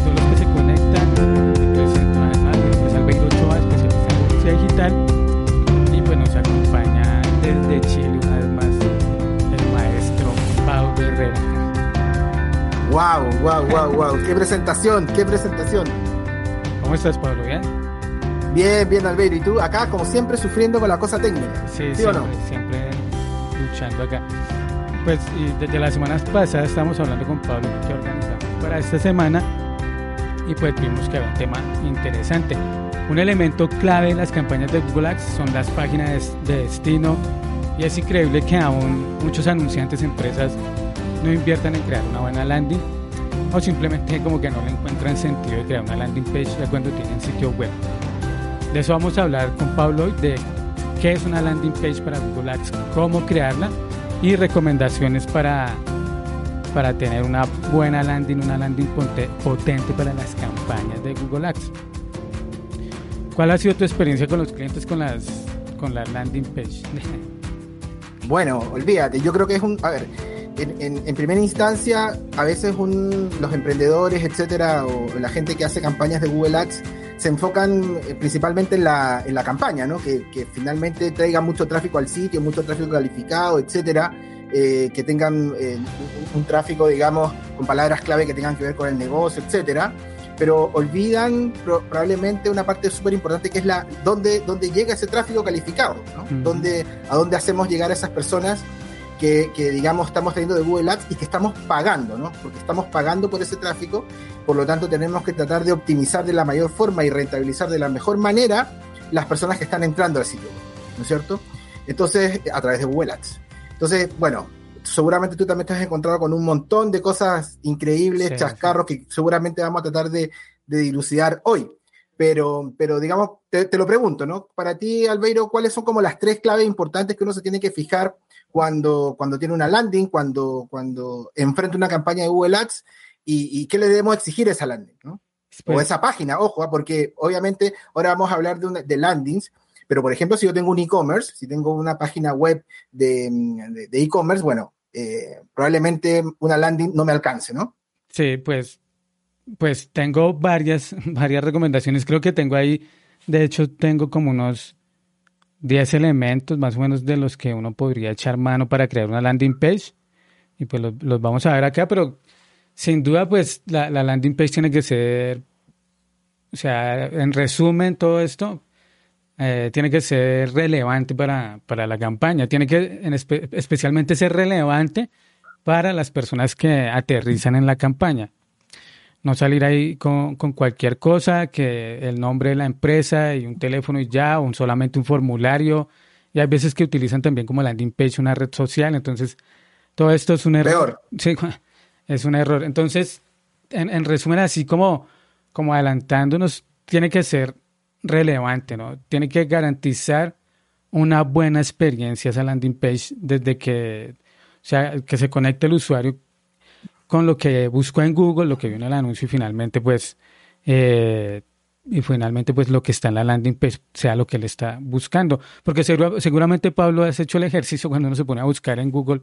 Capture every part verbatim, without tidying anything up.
todos los que se conectan. Entonces, una vez más, mi nombre es Albeiro Ochoa, especialista en publicidad digital. Y pues nos acompaña desde Chile, una vez más, el maestro Pablo Herrera. Wow, wow, wow, wow. Qué presentación, qué presentación. ¿Cómo estás, Pablo? ¿Bien? Bien, bien, Albeiro. ¿Y tú acá, como siempre, sufriendo con la cosa técnica? Sí, ¿Sí siempre, o no? siempre luchando acá. Pues y desde las semanas pasadas estamos hablando con Pablo que organizamos para esta semana y pues vimos que había un tema interesante. Un elemento clave en las campañas de Google Ads son las páginas de destino y es increíble que aún muchos anunciantes, empresas no inviertan en crear una buena landing o simplemente como que no le encuentran sentido de crear una landing page ya cuando tienen sitio web. De eso vamos a hablar con Pablo hoy, de qué es una landing page para Google Ads, cómo crearla y recomendaciones para, para tener una buena landing, una landing potente para las campañas de Google Ads. ¿Cuál ha sido tu experiencia con los clientes con las, con las landing page? Bueno, olvídate, yo creo que es un... A ver, en, en, en primera instancia, a veces un, los emprendedores, etcétera, o la gente que hace campañas de Google Ads, se enfocan principalmente en la, en la campaña, ¿no? Que, que finalmente traiga mucho tráfico al sitio, mucho tráfico calificado, etcétera, eh, que tengan eh, un, un tráfico, digamos, con palabras clave que tengan que ver con el negocio, etcétera, pero olvidan pro, probablemente una parte súper importante que es la dónde, dónde llega ese tráfico calificado, ¿no? Uh-huh. Dónde, a dónde hacemos llegar a esas personas que, que, digamos, estamos teniendo de Google Ads y que estamos pagando, ¿no? Porque estamos pagando por ese tráfico, por lo tanto tenemos que tratar de optimizar de la mayor forma y rentabilizar de la mejor manera las personas que están entrando al sitio, ¿no es cierto? Entonces, a través de Google Ads. Entonces, bueno, seguramente tú también te has encontrado con un montón de cosas increíbles, sí, chascarros, sí, que seguramente vamos a tratar de, de dilucidar hoy. Pero, pero digamos, te, te lo pregunto, ¿no? Para ti, Albeiro, ¿cuáles son como las tres claves importantes que uno se tiene que fijar cuando, cuando tiene una landing, cuando, cuando enfrenta una campaña de Google Ads y, y qué le debemos exigir a esa landing, ¿no? Pues, o esa página, ojo, ¿eh? Porque obviamente ahora vamos a hablar de, una, de landings, pero por ejemplo, si yo tengo un e-commerce, si tengo una página web de, de, de e-commerce, bueno, eh, probablemente una landing no me alcance, ¿no? Sí, pues... Pues tengo varias, varias recomendaciones. Creo que tengo ahí, de hecho, tengo como unos diez elementos más o menos de los que uno podría echar mano para crear una landing page. Y pues los, los vamos a ver acá, pero sin duda, pues la, la landing page tiene que ser, o sea, en resumen, todo esto eh, tiene que ser relevante para, para la campaña. Tiene que en espe- especialmente ser relevante para las personas que aterrizan en la campaña. No salir ahí con, con cualquier cosa, que el nombre de la empresa y un teléfono y ya, o solamente un formulario. Y hay veces que utilizan también como landing page una red social. Entonces, todo esto es un error. Peor. Sí, es un error. Entonces, en, en resumen, así como, como adelantándonos, tiene que ser relevante, ¿no? Tiene que garantizar una buena experiencia esa landing page desde que, o sea, que se conecte el usuario con lo que buscó en Google, lo que vio en el anuncio y finalmente pues eh, y finalmente pues lo que está en la landing page sea lo que él está buscando, porque seguro, seguramente Pablo has hecho el ejercicio cuando uno se pone a buscar en Google.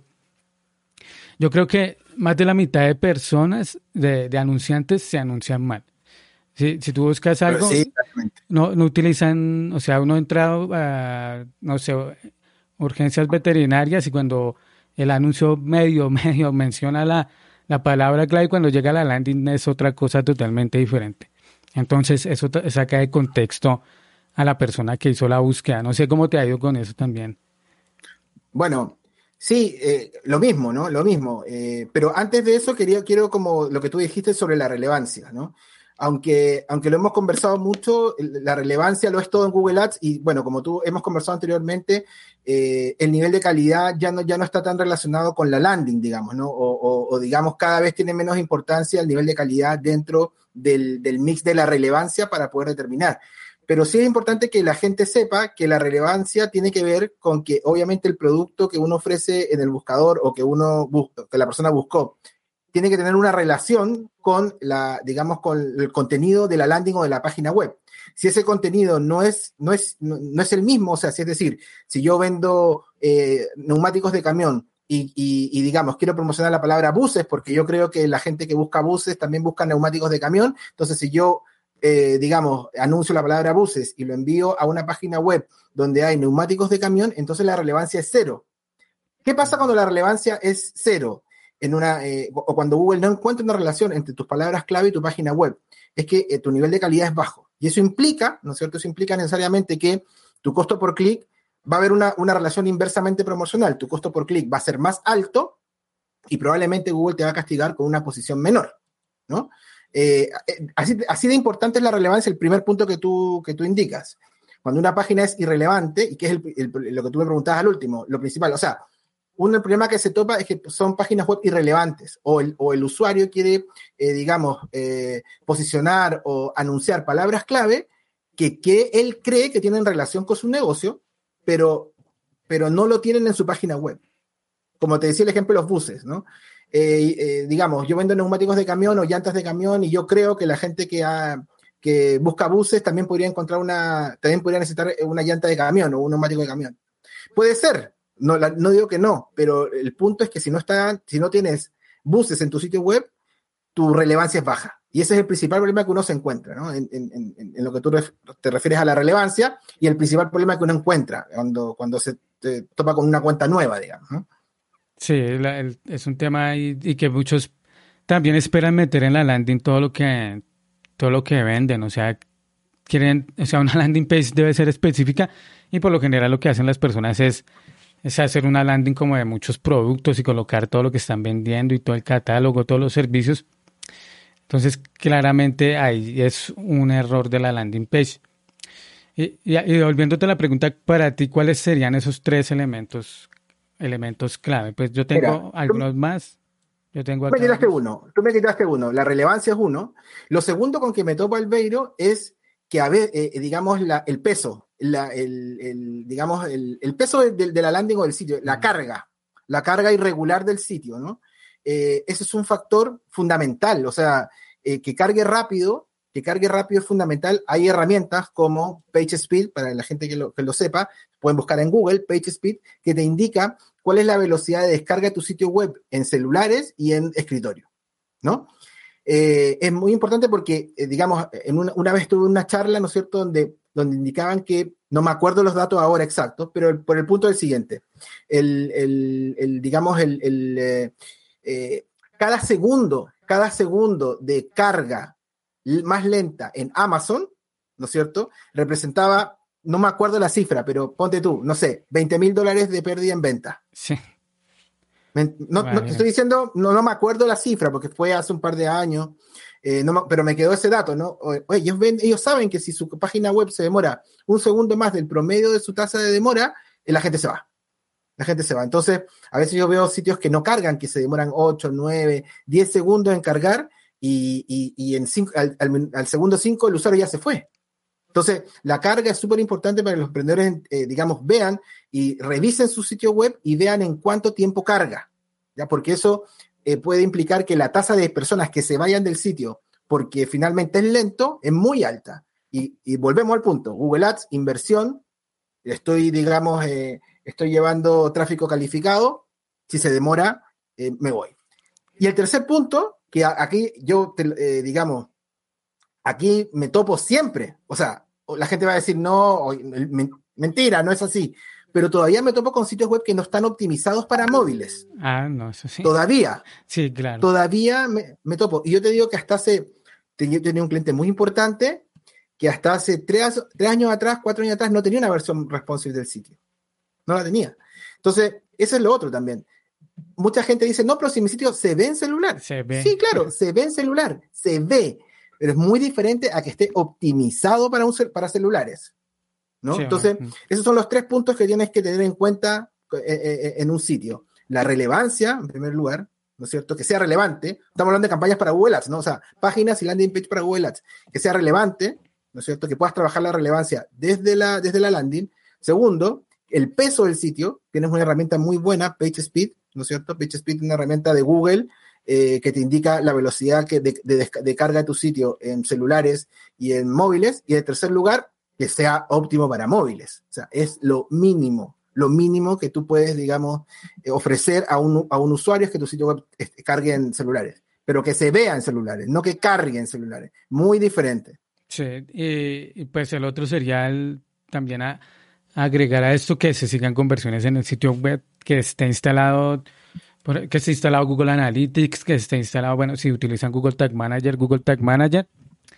Yo creo que más de la mitad de personas, de, de anunciantes se anuncian mal. Si, si tú buscas algo, sí, no, no utilizan, o sea, uno entra a, no sé, urgencias veterinarias y cuando el anuncio medio, medio menciona la La palabra clave cuando llega a la landing es otra cosa totalmente diferente. Entonces, eso t- saca de contexto a la persona que hizo la búsqueda. No sé cómo te ha ido con eso también. Bueno, sí, eh, lo mismo, ¿no? Lo mismo. Eh, pero antes de eso, quería, quiero como lo que tú dijiste sobre la relevancia, ¿no? Aunque, aunque lo hemos conversado mucho, la relevancia lo es todo en Google Ads y, bueno, como tú hemos conversado anteriormente, eh, el nivel de calidad ya no, ya no está tan relacionado con la landing, digamos, ¿no? O, o, o digamos, cada vez tiene menos importancia el nivel de calidad dentro del, del mix de la relevancia para poder determinar. Pero sí es importante que la gente sepa que la relevancia tiene que ver con que, obviamente, el producto que uno ofrece en el buscador o que uno busca, que la persona buscó, tiene que tener una relación con la, digamos, con el contenido de la landing o de la página web. Si ese contenido no es, no es, no, no es el mismo, o sea, si es decir, si yo vendo eh, neumáticos de camión, y, y, y digamos, quiero promocionar la palabra buses, porque yo creo que la gente que busca buses también busca neumáticos de camión. Entonces, si yo, eh, digamos, anuncio la palabra buses y lo envío a una página web donde hay neumáticos de camión, entonces la relevancia es cero. ¿Qué pasa cuando la relevancia es cero? En una, eh, o cuando Google no encuentra una relación entre tus palabras clave y tu página web. Es que eh, tu nivel de calidad es bajo. Y eso implica, ¿no es cierto? Eso implica necesariamente que tu costo por clic va a haber una, una relación inversamente proporcional. Tu costo por clic va a ser más alto y probablemente Google te va a castigar con una posición menor, ¿no? Eh, así, así de importante es la relevancia, el primer punto que tú, que tú indicas. Cuando una página es irrelevante, y que es el, el, lo que tú me preguntabas al último, lo principal, o sea, un el problema que se topa es que son páginas web irrelevantes, o el, o el usuario quiere, eh, digamos, eh, posicionar o anunciar palabras clave que, que él cree que tienen relación con su negocio, pero, pero no lo tienen en su página web. Como te decía el ejemplo de los buses, ¿no? Eh, eh, digamos, yo vendo neumáticos de camión o llantas de camión y yo creo que la gente que, ha, que busca buses también podría encontrar una, también podría necesitar una llanta de camión o un neumático de camión. Puede ser, no, la, no digo que no, pero el punto es que si no está, si no tienes buses en tu sitio web, tu relevancia es baja. Y ese es el principal problema que uno se encuentra, ¿no? En, en, en, en lo que tú ref, te refieres a la relevancia y el principal problema que uno encuentra cuando, cuando se te topa con una cuenta nueva, digamos, ¿no? Sí, la, el, es un tema y, y que muchos también esperan meter en la landing todo lo que todo lo que venden, o sea, quieren, o sea, una landing page debe ser específica y por lo general lo que hacen las personas es, es hacer una landing como de muchos productos y colocar todo lo que están vendiendo y todo el catálogo, todos los servicios. Entonces, claramente ahí es un error de la landing page. Y, y, y volviéndote a la pregunta, para ti, ¿cuáles serían esos tres elementos elementos clave? Pues yo tengo Mira, algunos tú, más. Yo tengo tú me quitaste uno, tú me quitaste uno. La relevancia es uno. Lo segundo con que me topa Albeiro es que, a ver, eh, digamos, la, el peso, la, el, el, digamos, el, el peso de, de, de la landing o del sitio, la carga, la carga irregular del sitio, ¿no? Eh, ese es un factor fundamental, o sea, eh, que cargue rápido, que cargue rápido es fundamental. Hay herramientas como PageSpeed, para la gente que lo, que lo sepa, pueden buscar en Google PageSpeed, que te indica cuál es la velocidad de descarga de tu sitio web en celulares y en escritorio, ¿no? Eh, es muy importante porque, eh, digamos, en una, una vez tuve una charla, ¿no es cierto?, donde, donde indicaban que, no me acuerdo los datos ahora exactos, pero el, por el punto del siguiente, el, el, el digamos, el, el eh, eh, cada segundo, cada segundo de carga más lenta en Amazon, ¿no es cierto?, representaba, no me acuerdo la cifra, pero ponte tú, no sé, veinte mil dólares de pérdida en venta. Sí. No, no, te estoy diciendo, no, no me acuerdo la cifra, porque fue hace un par de años, eh, no me, pero me quedó ese dato, ¿no? Oye, ellos, ven, ellos saben que si su página web se demora un segundo más del promedio de su tasa de demora, eh, la gente se va. La gente se va. Entonces, a veces yo veo sitios que no cargan, que se demoran ocho, nueve, diez segundos en cargar, y, y, y en cinco, al, al, al segundo cinco el usuario ya se fue. Entonces, la carga es súper importante para que los emprendedores, eh, digamos, vean y revisen su sitio web y vean en cuánto tiempo carga, ¿ya? Porque eso eh, puede implicar que la tasa de personas que se vayan del sitio porque finalmente es lento es muy alta. Y, y volvemos al punto. Google Ads, inversión, estoy, digamos, eh, estoy llevando tráfico calificado, si se demora, eh, me voy. Y el tercer punto, que aquí yo, te, eh, digamos, aquí me topo siempre, o sea, la gente va a decir, no, mentira, no es así, pero todavía me topo con sitios web que no están optimizados para móviles. Ah, no, eso sí. Todavía. Sí, claro. Todavía me, me topo. Y yo te digo que hasta hace, yo tenía un cliente muy importante que hasta hace tres, tres años atrás, cuatro años atrás, no tenía una versión responsive del sitio. No la tenía. Entonces, eso es lo otro también. Mucha gente dice, no, pero si mi sitio se ve en celular. Se ve. Sí, claro, se ve en celular, se ve. Pero es muy diferente a que esté optimizado para, un, para celulares, ¿no? Sí, Entonces, bueno. esos son los tres puntos que tienes que tener en cuenta eh, eh, en un sitio. La relevancia, en primer lugar, ¿no es cierto? Que sea relevante. Estamos hablando de campañas para Google Ads, ¿no? O sea, páginas y landing page para Google Ads. Que sea relevante, ¿no es cierto? Que puedas trabajar la relevancia desde la, desde la landing. Segundo, el peso del sitio. Tienes una herramienta muy buena, PageSpeed, ¿no es cierto? PageSpeed es una herramienta de Google Eh, que te indica la velocidad que de, de, de carga de tu sitio en celulares y en móviles. Y en tercer lugar, que sea óptimo para móviles. O sea, es lo mínimo, lo mínimo que tú puedes, digamos, eh, ofrecer a un, a un usuario es que tu sitio web eh, cargue en celulares, pero que se vea en celulares, no que cargue en celulares. Muy diferente. Sí, y, y pues el otro sería el, también a, agregar a esto que se sigan conversiones en el sitio web, que esté instalado, por- que esté instalado Google Analytics, que esté instalado, bueno, si utilizan Google Tag Manager, Google Tag Manager,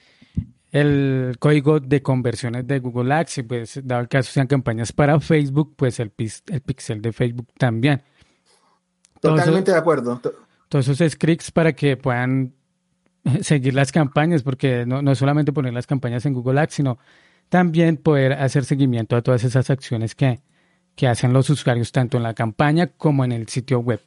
el código de conversiones de Google Ads, y pues dado el caso sean campañas para Facebook, pues el, pis- el pixel de Facebook también. Todo eso- Totalmente de acuerdo. To- todos esos scripts para que puedan seguir las campañas, porque no, no solamente poner las campañas en Google Ads, sino también poder hacer seguimiento a todas esas acciones que, que hacen los usuarios, tanto en la campaña como en el sitio web.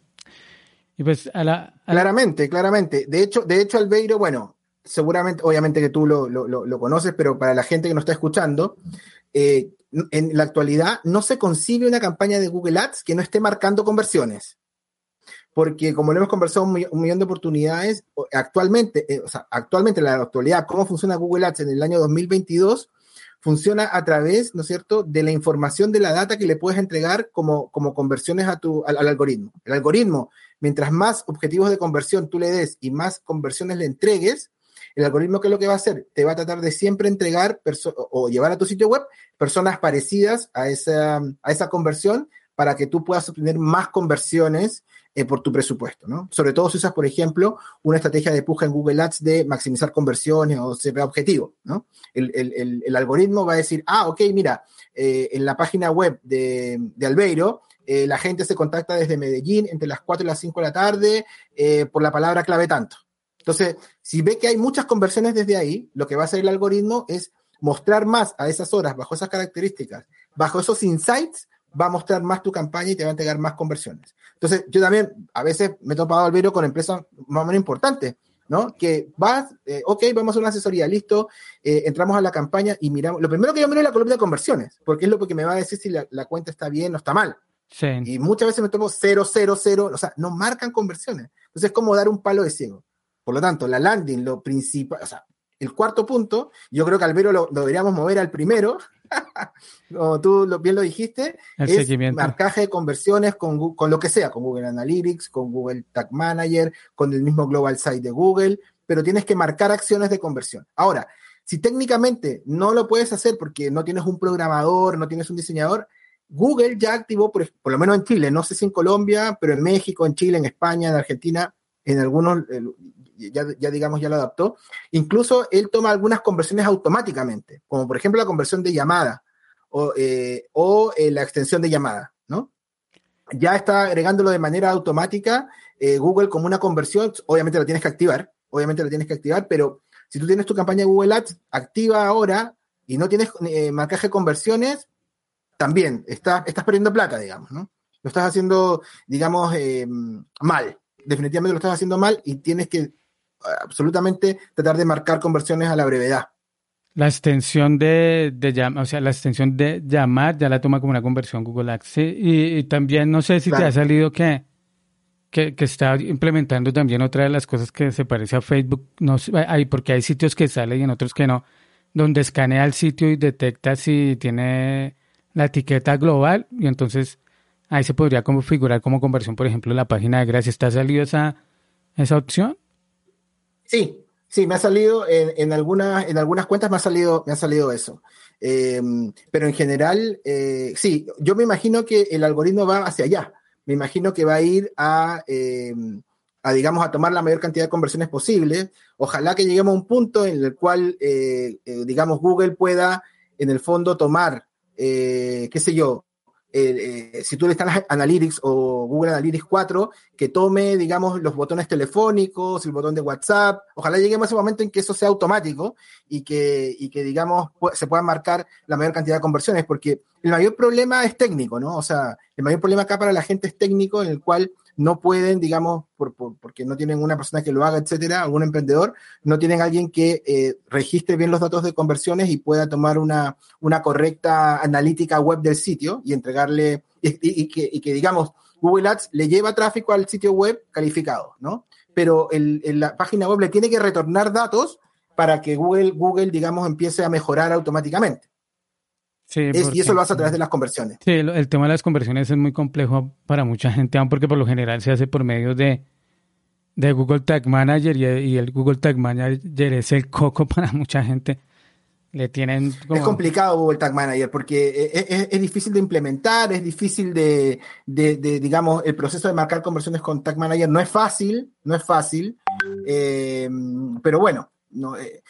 Y pues a la, a la- Claramente, claramente. De hecho, de hecho, Albeiro, bueno, seguramente, obviamente que tú lo, lo, lo- lo conoces, pero para la gente que nos está escuchando, eh, en la actualidad no se concibe una campaña de Google Ads que no esté marcando conversiones. Porque como lo hemos conversado un, mi- un millón de oportunidades, o- actualmente, eh, o sea, actualmente en la actualidad, cómo funciona Google Ads en el año dos mil veintidós, funciona a través, ¿no es cierto?, de la información de la data que le puedes entregar como, como conversiones a tu, al, al algoritmo. El algoritmo, mientras más objetivos de conversión tú le des y más conversiones le entregues, el algoritmo, ¿qué es lo que va a hacer? Te va a tratar de siempre entregar perso- o llevar a tu sitio web personas parecidas a esa, a esa conversión para que tú puedas obtener más conversiones eh, por tu presupuesto, ¿no? Sobre todo si usas, por ejemplo, una estrategia de puja en Google Ads de maximizar conversiones o C P A objetivo, ¿no? El, el, el, el algoritmo va a decir, ah, ok, mira, eh, en la página web de, de Albeiro, eh, la gente se contacta desde Medellín entre las cuatro y las cinco de la tarde eh, por la palabra clave tanto. Entonces, si ve que hay muchas conversiones desde ahí, lo que va a hacer el algoritmo es mostrar más a esas horas, bajo esas características, bajo esos insights, va a mostrar más tu campaña y te va a entregar más conversiones. Entonces, yo también a veces me he topado, Albeiro, con empresas más o menos importantes, ¿no? Que vas, eh, ok, vamos a hacer una asesoría, listo, eh, entramos a la campaña y miramos. Lo primero que yo miro es la columna de conversiones, porque es lo que me va a decir si la, la cuenta está bien o está mal. sí. Y muchas veces me tomo cero, cero, cero, o sea, no marcan conversiones. Entonces es como dar un palo de ciego. Por lo tanto, la landing, lo principal, o sea, el cuarto punto, yo creo que Albeiro lo, lo deberíamos mover al primero, como tú lo, bien lo dijiste, El es seguimiento. marcaje de conversiones con, con lo que sea, con Google Analytics, con Google Tag Manager, con el mismo Global Site de Google, pero tienes que marcar acciones de conversión. Ahora, si técnicamente no lo puedes hacer porque no tienes un programador, no tienes un diseñador, Google ya activó, por, por lo menos en Chile, no sé si en Colombia, pero en México, en Chile, en España, en Argentina, en algunos, eh, ya, ya digamos, ya lo adaptó. Incluso él toma algunas conversiones automáticamente, como por ejemplo la conversión de llamada o, eh, o eh, la extensión de llamada, ¿no? Ya está agregándolo de manera automática eh, Google como una conversión, obviamente la tienes que activar, obviamente la tienes que activar, pero si tú tienes tu campaña de Google Ads activa ahora y no tienes eh, marcaje de conversiones, también estás, estás perdiendo plata, digamos, ¿no? Lo estás haciendo, digamos, eh, mal. Definitivamente lo estás haciendo mal y tienes que uh, absolutamente tratar de marcar conversiones a la brevedad. La extensión de, de llamar, o sea, la extensión de llamar ya la toma como una conversión Google Ads. Sí, y, y también no sé si te ha Claro. salido que, que, que está implementando también otra de las cosas que se parece a Facebook, no sé, hay, porque hay sitios que salen y en otros que no, donde escanea el sitio y detecta si tiene la etiqueta global y entonces ahí se podría configurar como conversión, por ejemplo, la página de Gracias. ¿Te ha salido esa, esa opción? Sí, sí, me ha salido en, en, algunas, en algunas cuentas me ha salido, me ha salido eso. Eh, pero en general, eh, sí, yo me imagino que el algoritmo va hacia allá. Me imagino que va a ir a, eh, a, digamos, a tomar la mayor cantidad de conversiones posible. Ojalá que lleguemos a un punto en el cual, eh, eh, digamos, Google pueda, en el fondo, tomar, eh, qué sé yo, eh, eh, si tú le instalas Analytics o Google Analytics cuatro, que tome, digamos, los botones telefónicos, el botón de WhatsApp. Ojalá lleguemos a ese momento en que eso sea automático y que, y que digamos, se puedan marcar la mayor cantidad de conversiones, porque el mayor problema es técnico, ¿no? O sea, el mayor problema acá para la gente es técnico, en el cual no pueden, digamos, por, por, porque no tienen una persona que lo haga, etcétera, algún emprendedor, no tienen alguien que eh, registre bien los datos de conversiones y pueda tomar una, una correcta analítica web del sitio y entregarle, y, y, y, que, y que, digamos, Google Ads le lleva tráfico al sitio web calificado, ¿no? Pero el, el, la página web le tiene que retornar datos para que Google, Google, digamos, empiece a mejorar automáticamente. Sí, Es, y eso porque lo hace a través de las conversiones. sí, el, el tema de las conversiones es muy complejo para mucha gente, aun porque por lo general se hace por medio de, de Google Tag Manager y, y el Google Tag Manager es el coco para mucha gente. Le tienen Es como... complicado Google Tag Manager porque es, es- es difícil de implementar, es difícil de, de- de, digamos, el proceso de marcar conversiones con Tag Manager no es fácil, no es fácil, eh, pero bueno, no, eh,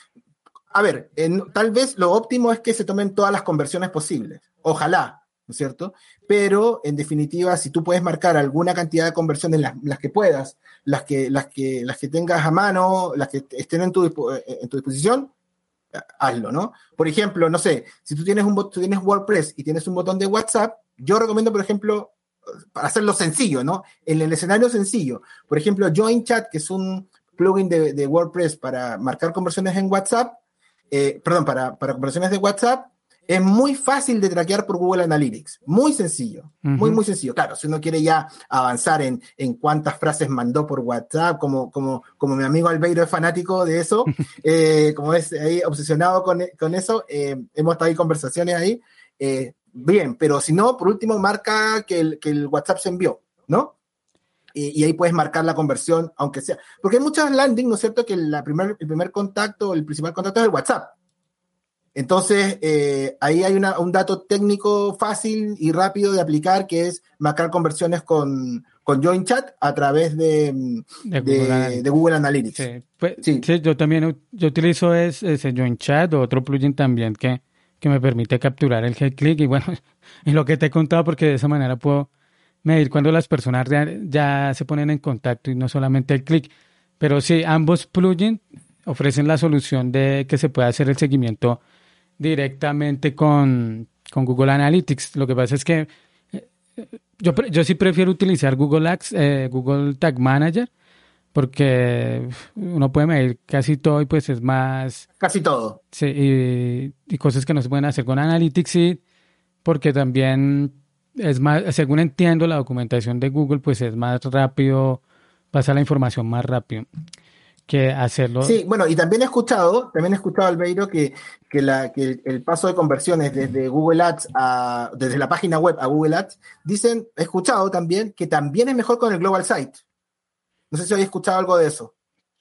a ver, en- tal vez lo óptimo es que se tomen todas las conversiones posibles, ojalá, ¿no es cierto? Pero en definitiva, si tú puedes marcar alguna cantidad de conversiones, las, las que puedas, las que, las que, las que tengas a mano, las que estén en tu, dispo- eh, en tu disposición, hazlo, ¿no? Por ejemplo, no sé, si tú tienes un bot- tú tienes WordPress y tienes un botón de WhatsApp, yo recomiendo, por ejemplo, para hacerlo sencillo, ¿no? En el escenario sencillo, por ejemplo, Join Chat, que es un plugin de, de WordPress para marcar conversiones en WhatsApp, eh, perdón, para, para conversiones de WhatsApp, es muy fácil de traquear por Google Analytics, muy sencillo. Muy, Ujú. muy sencillo. Claro, si uno quiere ya avanzar en, en cuántas frases mandó por WhatsApp, como, como, como mi amigo Albeiro es fanático de eso, eh, como es ahí obsesionado con, con eso, eh, hemos estado ahí conversaciones ahí, eh, bien, pero si no, por último, marca que el, que el WhatsApp se envió, ¿no? Y, y ahí puedes marcar la conversión, aunque sea, porque hay muchas landing, ¿no es cierto? Que la primer, el primer contacto, el principal contacto es el WhatsApp. Entonces, eh, ahí hay una, un dato técnico fácil y rápido de aplicar, que es marcar conversiones con, con Join Chat a través de, De Google de, de Analytics. Google Analytics. Sí, pues, Sí. sí, yo también u- yo utilizo es, ese Join Chat o otro plugin también que, que me permite capturar el head click y bueno, y lo que te he contado porque de esa manera puedo medir cuando las personas rea- ya se ponen en contacto y no solamente el clic. Pero sí, ambos plugins ofrecen la solución de que se pueda hacer el seguimiento directamente con, con Google Analytics. Lo que pasa es que eh, yo, pre- yo sí prefiero utilizar Google Ads, eh, Google Tag Manager porque uf, uno puede medir casi todo y pues es más, Casi todo. sí, y, y cosas que no se pueden hacer con Analytics, sí, porque también es más, según entiendo, la documentación de Google, pues es más rápido, pasa la información más rápido que hacerlo. Sí, bueno, y también he escuchado, también he escuchado, Albeiro, que, que, la, que el, el paso de conversiones desde Google Ads a, desde la página web a Google Ads, dicen, he escuchado también que también es mejor con el Global Site. No sé si habéis escuchado algo de eso.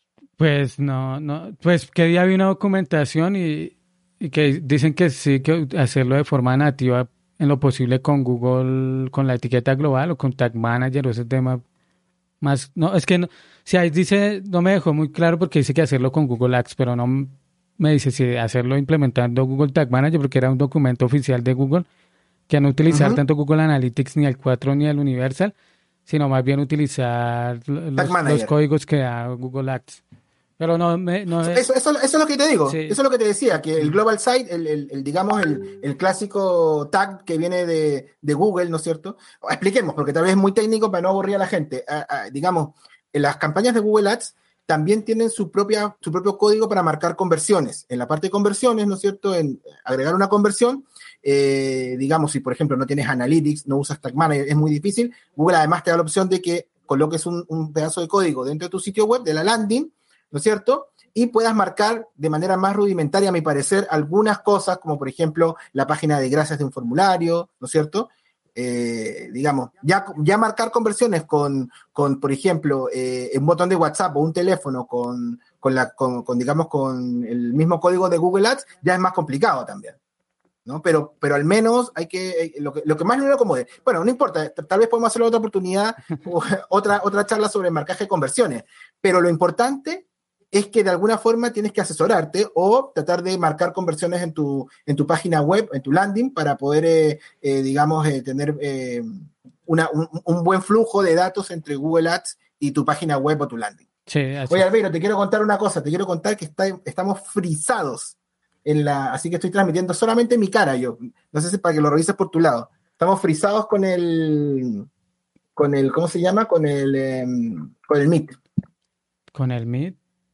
Pues no, no, pues que día había una documentación y, y que dicen que sí, que hacerlo de forma nativa en lo posible con Google, con la etiqueta global o con Tag Manager o ese tema. Más, no, es que no, si ahí dice, no me dejó muy claro porque dice que hacerlo con Google Ads, pero no m- me dice si hacerlo implementando Google Tag Manager porque era un documento oficial de Google que no utilizar Ujú. tanto Google Analytics ni el cuatro ni el Universal, sino más bien utilizar lo- Tag los, los Manager. códigos que da Google Ads. Pero no me, no, eh, Eso, eso, eso es lo que te digo, sí, eso es lo que te decía, que el mm, Global Site, el, el- el, digamos, el, el clásico tag que viene de, de Google, ¿no es cierto? Expliquemos, porque tal vez es muy técnico para no aburrir a la gente. Ah, ah, digamos, en las campañas de Google Ads también tienen su, propia, su propio código para marcar conversiones. En la parte de conversiones, ¿no es cierto? En agregar una conversión, eh, digamos, si por ejemplo no tienes Analytics, no usas Tag Manager, es muy difícil. Google además te da la opción de que coloques un, un pedazo de código dentro de tu sitio web, de la landing, ¿no es cierto? Y puedas marcar de manera más rudimentaria, a mi parecer, algunas cosas, como por ejemplo la página de gracias de un formulario, ¿no es cierto? Eh, digamos, ya, ya marcar conversiones con, con por ejemplo, eh, un botón de WhatsApp o un teléfono con, con, la, con, con, digamos, con el mismo código de Google Ads, ya es más complicado también. ¿No? Pero, pero al menos hay que, eh, lo que, lo que más no lo acomode. Bueno, no importa, tal vez podemos hacer otra oportunidad, o otra, otra charla sobre marcaje de conversiones, pero lo importante es que de alguna forma tienes que asesorarte o tratar de marcar conversiones en tu, en tu página web, en tu landing, para poder, eh, eh, digamos, eh, tener eh, una, un, un, buen flujo de datos entre Google Ads y tu página web o tu landing. sí, así Oye, es. Albeiro, te quiero contar una cosa, te quiero contar que está, estamos frisados en la, así que estoy transmitiendo solamente mi cara yo. No sé si para que lo revises por tu lado. Estamos frisados con el, con el, ¿cómo se llama? Con el, eh, con el Meet. Con el Meet,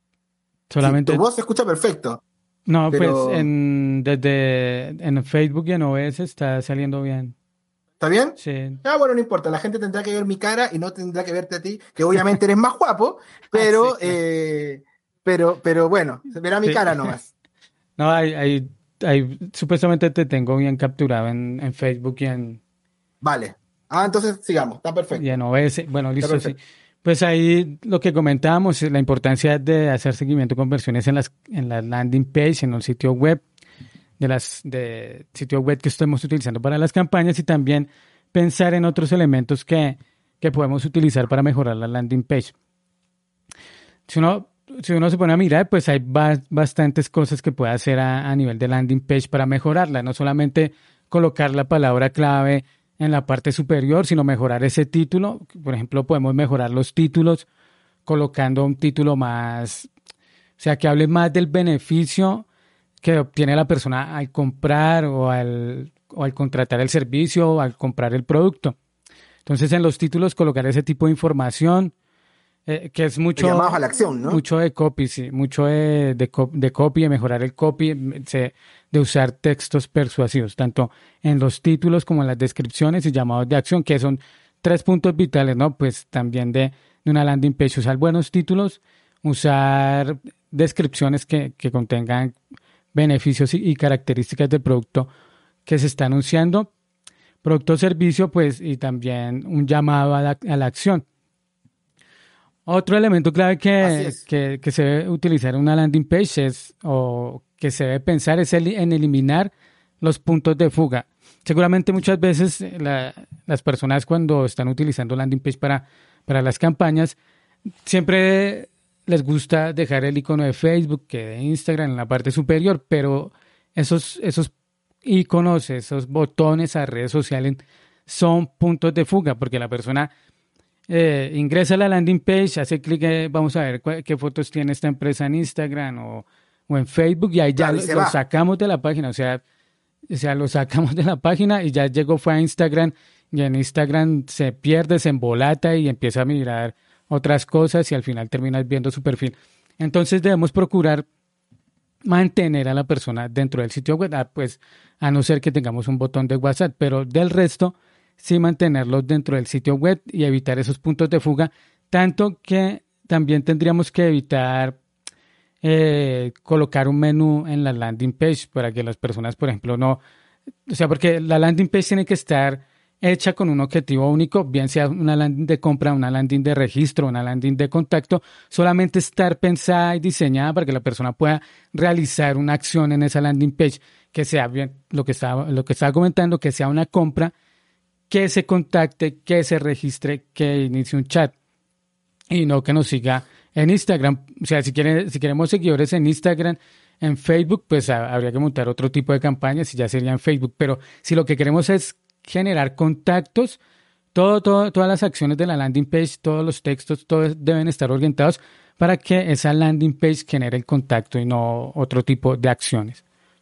Sí, tu solamente, voz se escucha perfecto, no, pues pero en, desde en Facebook y en O B S está saliendo bien. ¿está bien? Sí, Ah, bueno, no importa, la gente tendrá que ver mi cara y no tendrá que verte a ti, que obviamente eres más guapo, sí, pero, claro. eh, pero, pero bueno, se verá mi Sí. cara nomás. No, hay, hay, ahí supuestamente te tengo bien capturado en, en Facebook y en, Vale. Ah, entonces sigamos, está y perfecto. en O S. Bueno, Está listo, sí. perfecto. Pues ahí lo que comentábamos, la importancia de hacer seguimiento de conversiones en las, en las landing page, en el sitio web, de las de sitio web que estemos utilizando para las campañas y también pensar en otros elementos que, que podemos utilizar para mejorar la landing page. Si uno, si uno se pone a mirar, pues hay ba- bastantes cosas que puede hacer a, a nivel de landing page para mejorarla. No solamente colocar la palabra clave en la parte superior, sino mejorar ese título. Por ejemplo, podemos mejorar los títulos colocando un título más, o sea, que hable más del beneficio que obtiene la persona al comprar o al, o al contratar el servicio o al comprar el producto. Entonces, en los títulos colocar ese tipo de información eh, que es Llamados a mucho, la acción, ¿no? mucho de copy, sí, mucho de, de, co- de copy, de mejorar el copy, mm, se- de usar textos persuasivos, tanto en los títulos como en las descripciones y llamados de acción, que son tres puntos vitales, ¿no? Pues también de, de una landing page, usar buenos títulos, usar descripciones que, que contengan beneficios y, y características del producto que se está anunciando, producto o servicio, pues, y también un llamado a la, a la acción. Otro elemento clave Así que, es. que, que se debe utilizar en una landing page es, o que se debe pensar es el- en eliminar los puntos de fuga. Seguramente muchas veces eh, la- las personas cuando están utilizando landing page para, para las campañas, siempre les gusta dejar el icono de Facebook, que de Instagram en la parte superior, pero esos, esos iconos, esos botones a redes sociales son puntos de fuga, porque la persona eh, ingresa a la landing page, hace clic, eh, vamos a ver cua- qué fotos tiene esta empresa en Instagram o, o en Facebook y ahí ya Claro, y lo, se lo va. sacamos de la página, o sea, o sea, lo sacamos de la página y ya llegó, fue a Instagram y en Instagram se pierde, se embolata y empieza a mirar otras cosas y al final terminas viendo su perfil. Entonces debemos procurar mantener a la persona dentro del sitio web, ah, pues a no ser que tengamos un botón de WhatsApp, pero del resto sí mantenerlos dentro del sitio web y evitar esos puntos de fuga, tanto que también tendríamos que evitar eh, colocar un menú en la landing page para que las personas, por ejemplo, no, o sea, porque la landing page tiene que estar hecha con un objetivo único, bien sea una landing de compra, una landing de registro, una landing de contacto, solamente estar pensada y diseñada para que la persona pueda realizar una acción en esa landing page, que sea bien lo que estaba, lo que estaba comentando, que sea una compra, que se contacte, que se registre, que inicie un chat y no que nos siga en Instagram. O sea, si quieren, si queremos seguidores en Instagram, en Facebook, pues a- habría que montar otro tipo de campañas y ya sería en Facebook. Pero si lo que queremos es generar contactos, todo, todo, todas las acciones de la landing page, todos los textos, todos deben estar orientados para que esa landing page genere el contacto y no otro tipo de acciones.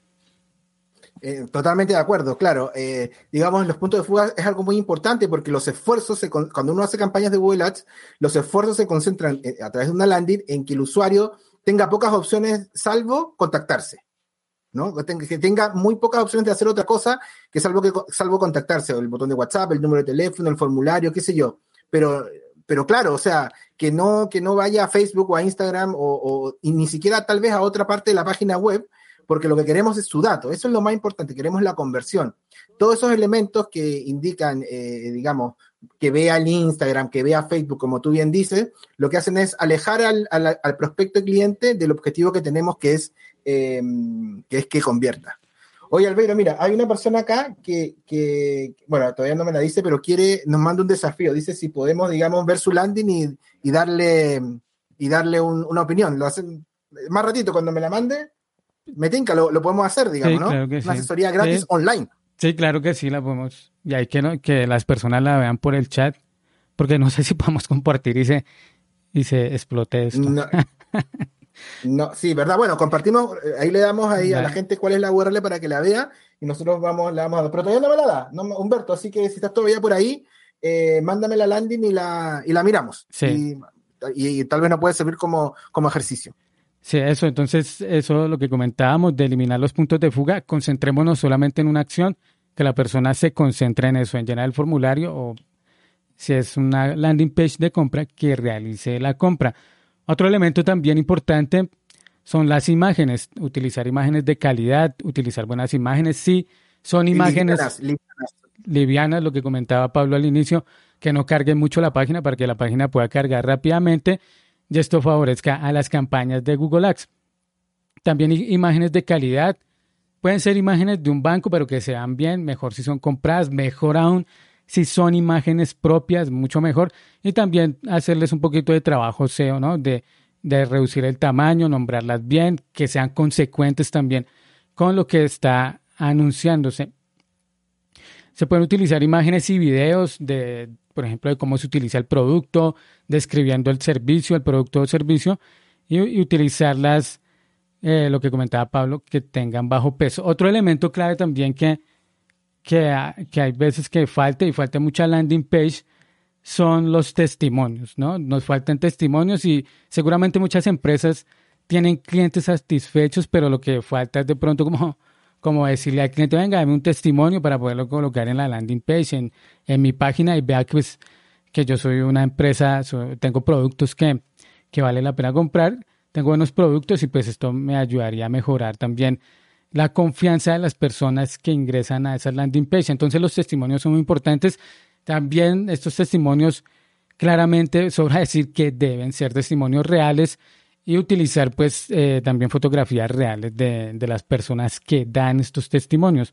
Eh, totalmente de acuerdo, claro. Eh, digamos, los puntos de fuga es algo muy importante porque los esfuerzos, se con- cuando uno hace campañas de Google Ads, los esfuerzos se concentran eh, a través de una landing en que el usuario tenga pocas opciones salvo contactarse, ¿no? Que tenga, que tenga muy pocas opciones de hacer otra cosa que salvo, que salvo contactarse, o el botón de WhatsApp, el número de teléfono, el formulario, qué sé yo. Pero, pero claro, o sea, que no, que no vaya a Facebook o a Instagram o, o- y ni siquiera tal vez a otra parte de la página web, porque lo que queremos es su dato. Eso es lo más importante, queremos la conversión. Todos esos elementos que indican, eh, digamos, que vea el Instagram, que vea Facebook, como tú bien dices, lo que hacen es alejar al, al, al prospecto cliente del objetivo que tenemos, que es, eh, que, es que convierta. Oye, Albeiro, mira, hay una persona acá que, que, bueno, todavía no me la dice, pero quiere, nos manda un desafío. Dice si podemos, digamos, ver su landing y, y darle, y darle un, una opinión. Lo hacen más ratito, cuando me la mande, me tinca, lo, lo podemos hacer, digamos, Sí, ¿no? claro que Una sí. asesoría gratis Sí, online. sí, claro que sí, la podemos. Y hay que, no, que las personas la vean por el chat, porque no sé si podemos compartir y se, y se explote esto. No, no, sí, ¿verdad? Bueno, compartimos, eh, ahí le damos ahí a la Vale. gente cuál es la U R L para que la vea y nosotros vamos, la vamos a dar. Pero todavía no me la da, no, Humberto, así que si estás todavía por ahí, eh, mándame la landing y la, y la miramos. Sí, Y, y, y tal vez nos puede servir como, como ejercicio. sí, eso. Entonces, eso lo que comentábamos de eliminar los puntos de fuga, concentrémonos solamente en una acción, que la persona se concentre en eso, en llenar el formulario o si es una landing page de compra, que realice la compra. Otro elemento también importante son las imágenes, utilizar imágenes de calidad, utilizar buenas imágenes, sí, son imágenes Livianas, livianas. livianas, lo que comentaba Pablo al inicio, que no carguen mucho la página para que la página pueda cargar rápidamente y esto favorezca a las campañas de Google Ads. También imágenes de calidad, pueden ser imágenes de un banco, pero que sean bien, mejor si son compradas, mejor aún si son imágenes propias, mucho mejor. Y también hacerles un poquito de trabajo S E O, ¿no? De, de reducir el tamaño, nombrarlas bien, que sean consecuentes también con lo que está anunciándose. Se pueden utilizar imágenes y videos de, por ejemplo, de cómo se utiliza el producto, describiendo el servicio, el producto o servicio, y, y utilizarlas, eh, lo que comentaba Pablo, que tengan bajo peso. Otro elemento clave también que, que, que hay veces que falta y falta mucha landing page son los testimonios, ¿no? Nos faltan testimonios y seguramente muchas empresas tienen clientes satisfechos, pero lo que falta es de pronto como, como decirle al cliente, venga, dame un testimonio para poderlo colocar en la landing page, en, en mi página y vea que, pues, que yo soy una empresa, soy, tengo productos que, que vale la pena comprar, tengo buenos productos y pues esto me ayudaría a mejorar también la confianza de las personas que ingresan a esa landing page. Entonces los testimonios son muy importantes. También estos testimonios, claramente sobra decir que deben ser testimonios reales y utilizar pues eh, también fotografías reales de, de las personas que dan estos testimonios.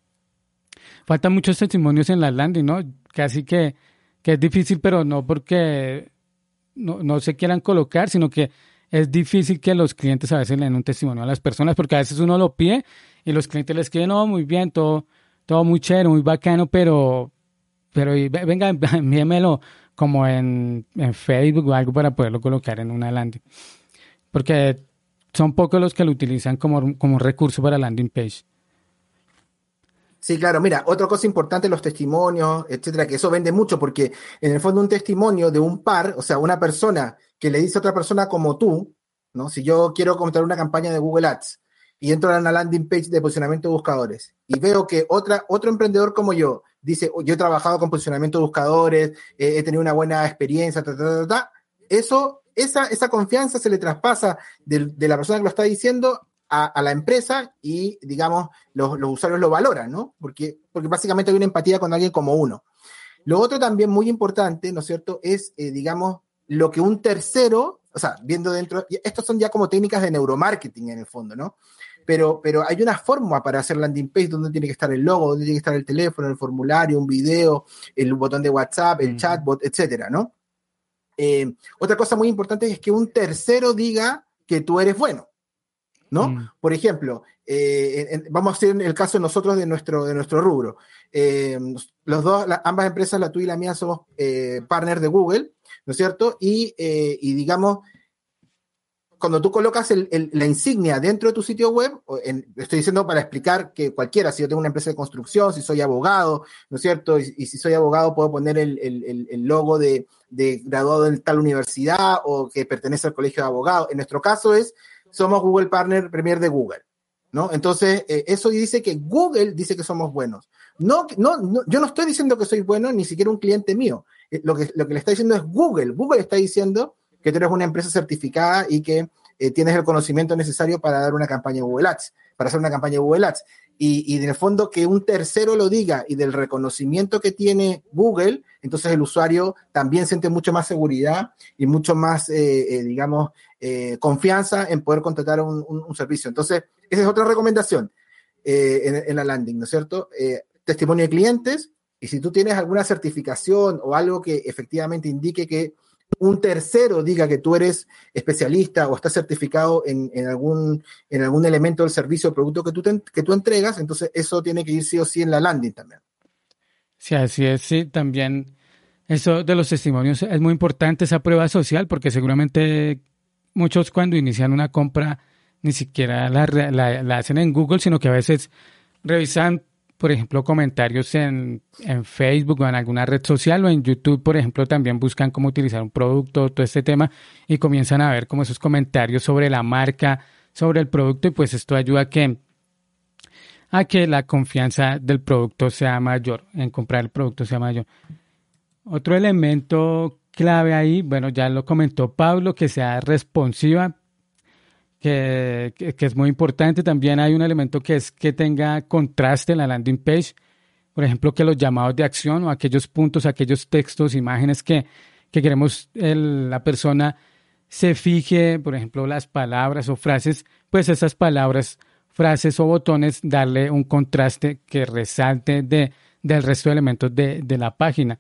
Faltan muchos testimonios en la landing, ¿no? Casi que, que es difícil, pero no porque no, no se quieran colocar, sino que es difícil que los clientes a veces le den un testimonio a las personas, porque a veces uno lo pide y los clientes les escriben, no, muy bien, todo, todo muy chévere, muy bacano, pero, pero venga, envíemelo como en, en Facebook o algo para poderlo colocar en una landing. Porque son pocos los que lo utilizan como, como un recurso para landing page. Sí, claro, mira, otra cosa importante, los testimonios, etcétera, que eso vende mucho porque en el fondo un testimonio de un par, o sea, una persona que le dice a otra persona como tú, ¿no? Si yo quiero contratar una campaña de Google Ads y entro a una landing page de posicionamiento de buscadores y veo que otra, otro emprendedor como yo dice, oh, yo he trabajado con posicionamiento de buscadores, eh, he tenido una buena experiencia, ta, ta, ta, ta, eso, esa, esa confianza se le traspasa de, de la persona que lo está diciendo A, a la empresa y, digamos, los, los usuarios lo valoran, ¿no? Porque, porque básicamente hay una empatía con alguien como uno. Lo otro también muy importante, ¿no es cierto?, es, eh, digamos, lo que un tercero, o sea, viendo dentro, estos son ya como técnicas de neuromarketing en el fondo, ¿no? Pero, pero hay una forma para hacer landing page donde tiene que estar el logo, donde tiene que estar el teléfono, el formulario, un video, el botón de WhatsApp, el mm. chatbot, etcétera, ¿no? Eh, otra cosa muy importante es que un tercero diga que tú eres bueno, ¿no? Mm. Por ejemplo, eh, en, vamos a hacer el caso de nosotros de nuestro, de nuestro rubro. Eh, los dos, la, ambas empresas, la tuya y la mía, somos eh, partners de Google, ¿no es cierto? Y, eh, y digamos, cuando tú colocas el, el, la insignia dentro de tu sitio web, en, estoy diciendo para explicar que cualquiera, si yo tengo una empresa de construcción, si soy abogado, ¿no es cierto? Y, y si soy abogado puedo poner el, el, el logo de, de graduado en tal universidad o que pertenece al colegio de abogados. En nuestro caso es somos Google Partner Premier de Google, ¿no? Entonces, eh, eso dice que Google dice que somos buenos. No, no, no, yo no estoy diciendo que soy bueno, ni siquiera un cliente mío. Eh, lo, que, lo que le está diciendo es Google. Google está diciendo que tú eres una empresa certificada y que eh, tienes el conocimiento necesario para dar una campaña de Google Ads, para hacer una campaña de Google Ads. Y, y en el fondo que un tercero lo diga y del reconocimiento que tiene Google, entonces el usuario también siente mucho más seguridad y mucho más, eh, eh, digamos, eh, confianza en poder contratar un, un, un servicio. Entonces, esa es otra recomendación eh, en, en la landing, ¿no es cierto? Eh, testimonio de clientes, y si tú tienes alguna certificación o algo que efectivamente indique que un tercero diga que tú eres especialista o estás certificado en, en, algún, en algún elemento del servicio o producto que tú, te, que tú entregas, entonces eso tiene que ir sí o sí en la landing también. Sí, así es, sí, también eso de los testimonios es muy importante, esa prueba social, porque seguramente muchos cuando inician una compra ni siquiera la, la, la hacen en Google, sino que a veces revisan, por ejemplo, comentarios en, en Facebook o en alguna red social o en YouTube, por ejemplo, también buscan cómo utilizar un producto, todo este tema, y comienzan a ver como esos comentarios sobre la marca, sobre el producto, y pues esto ayuda a que, a que la confianza del producto sea mayor, en comprar el producto sea mayor. Otro elemento clave ahí, bueno, ya lo comentó Pablo, que sea responsiva. que, que, que es muy importante. También hay un elemento que es que tenga contraste en la landing page. Por ejemplo, que los llamados de acción o aquellos puntos, aquellos textos, imágenes que, que queremos el, la persona se fije, por ejemplo, las palabras o frases, pues esas palabras, frases o botones, darle un contraste que resalte de, del resto de elementos de, de la página.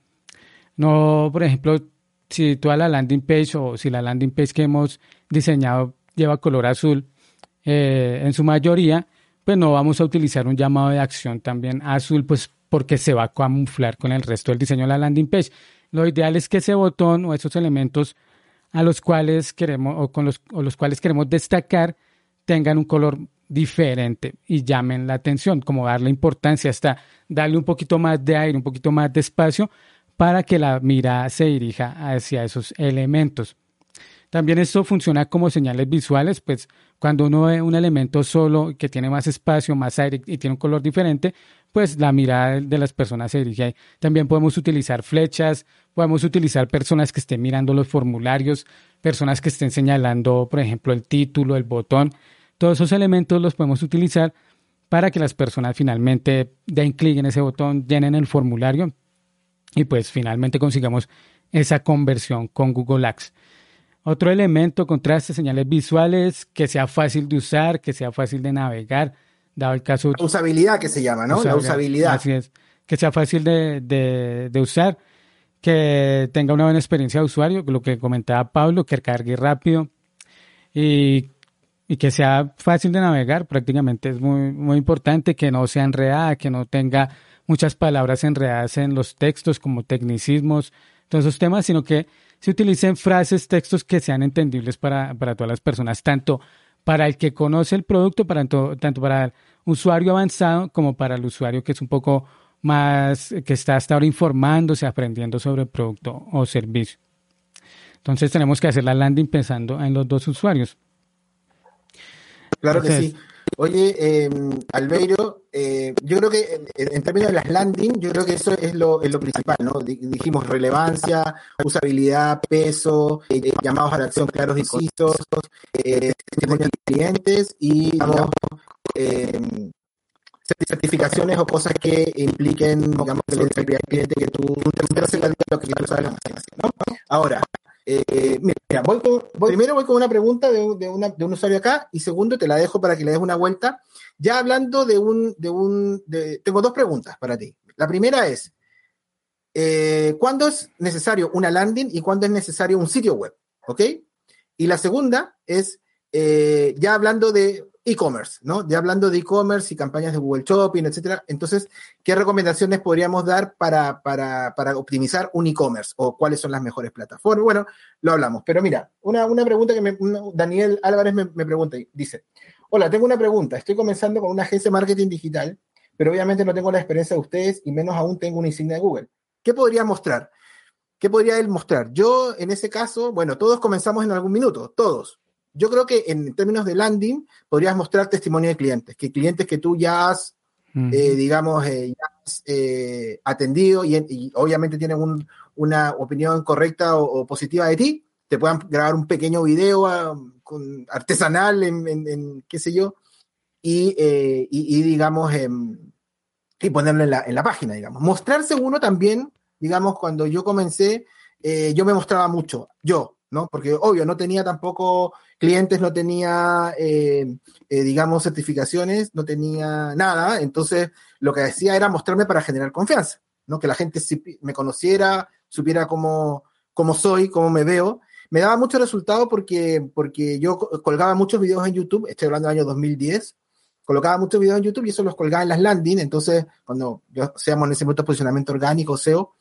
No, por ejemplo, si toda la landing page o si la landing page que hemos diseñado lleva color azul, eh, en su mayoría, pues no vamos a utilizar un llamado de acción también azul, pues porque se va a camuflar con el resto del diseño de la landing page. Lo ideal es que ese botón o esos elementos a los cuales queremos o con los, o los cuales queremos destacar tengan un color diferente y llamen la atención, como darle importancia, hasta darle un poquito más de aire, un poquito más de espacio para que la mirada se dirija hacia esos elementos. También esto funciona como señales visuales, pues cuando uno ve un elemento solo que tiene más espacio, más aire y tiene un color diferente, pues la mirada de las personas se dirige ahí. También podemos utilizar flechas, podemos utilizar personas que estén mirando los formularios, personas que estén señalando, por ejemplo, el título, el botón. Todos esos elementos los podemos utilizar para que las personas finalmente den clic en ese botón, llenen el formulario y pues finalmente consigamos esa conversión con Google Ads. Otro elemento, contraste, señales visuales, que sea fácil de usar, que sea fácil de navegar, dado el caso... La usabilidad que se llama, ¿no? Usabilidad. La usabilidad. Así es, que sea fácil de, de, de usar, que tenga una buena experiencia de usuario, lo que comentaba Pablo, que cargue rápido y, y que sea fácil de navegar, prácticamente es muy, muy importante, que no sea enredada, que no tenga muchas palabras enredadas en los textos como tecnicismos, todos esos temas, sino que se utilicen frases, textos que sean entendibles para, para todas las personas, tanto para el que conoce el producto, para to, tanto para el usuario avanzado como para el usuario que es un poco más, que está hasta ahora informándose, aprendiendo sobre el producto o servicio. Entonces tenemos que hacer la landing pensando en los dos usuarios. Claro Entonces, que sí. Oye, eh, Albeiro, eh, yo creo que en, en términos de las landing, yo creo que eso es lo, es lo principal, ¿no? Dijimos relevancia, usabilidad, peso, eh, llamados a la acción claros y concisos, eh, testimonios de clientes y, digamos, eh, certificaciones o cosas que impliquen, digamos, que el cliente que tú te enteras en lo que tú sabes, ¿no? Ahora, Eh, mira, voy con, voy, primero voy con una pregunta de un, de, una, de un usuario acá y segundo te la dejo para que le des una vuelta. Ya hablando de un, de un, de, tengo dos preguntas para ti. La primera es, eh, ¿cuándo es necesario una landing y cuándo es necesario un sitio web? ¿Ok? Y la segunda es, eh, ya hablando de e-commerce, ¿no? Ya hablando de e-commerce y campañas de Google Shopping, etcétera. Entonces, ¿qué recomendaciones podríamos dar para, para, para optimizar un e-commerce? ¿O cuáles son las mejores plataformas? Bueno, lo hablamos. Pero mira, una, una pregunta que me, una, Daniel Álvarez me, me pregunta, dice, hola, tengo una pregunta. Estoy comenzando con una agencia de marketing digital, pero obviamente no tengo la experiencia de ustedes y menos aún tengo una insignia de Google. ¿Qué podría mostrar? ¿Qué podría él mostrar? Yo, en ese caso, bueno, todos comenzamos en algún minuto, todos. Yo creo que en términos de landing podrías mostrar testimonio de clientes, que clientes que tú ya has, uh-huh. eh, digamos, eh, ya has eh, atendido y, y obviamente tienen un, una opinión correcta o, o positiva de ti, te puedan grabar un pequeño video uh, con, artesanal en, en, en, qué sé yo, y, eh, y, y digamos, eh, y ponerlo en la, en la página, digamos. Mostrarse uno también, digamos, cuando yo comencé, eh, yo me mostraba mucho, yo, ¿no? Porque, obvio, no tenía tampoco clientes, no tenía, eh, eh, digamos, certificaciones, no tenía nada, entonces lo que decía era mostrarme para generar confianza, ¿no? Que la gente me conociera, supiera cómo, cómo soy, cómo me veo. Me daba mucho resultado porque, porque yo colgaba muchos videos en YouTube, estoy hablando del año dos mil diez, colocaba muchos videos en YouTube y eso los colgaba en las landing, entonces, cuando yo seamos en ese momento posicionamiento orgánico, S E O,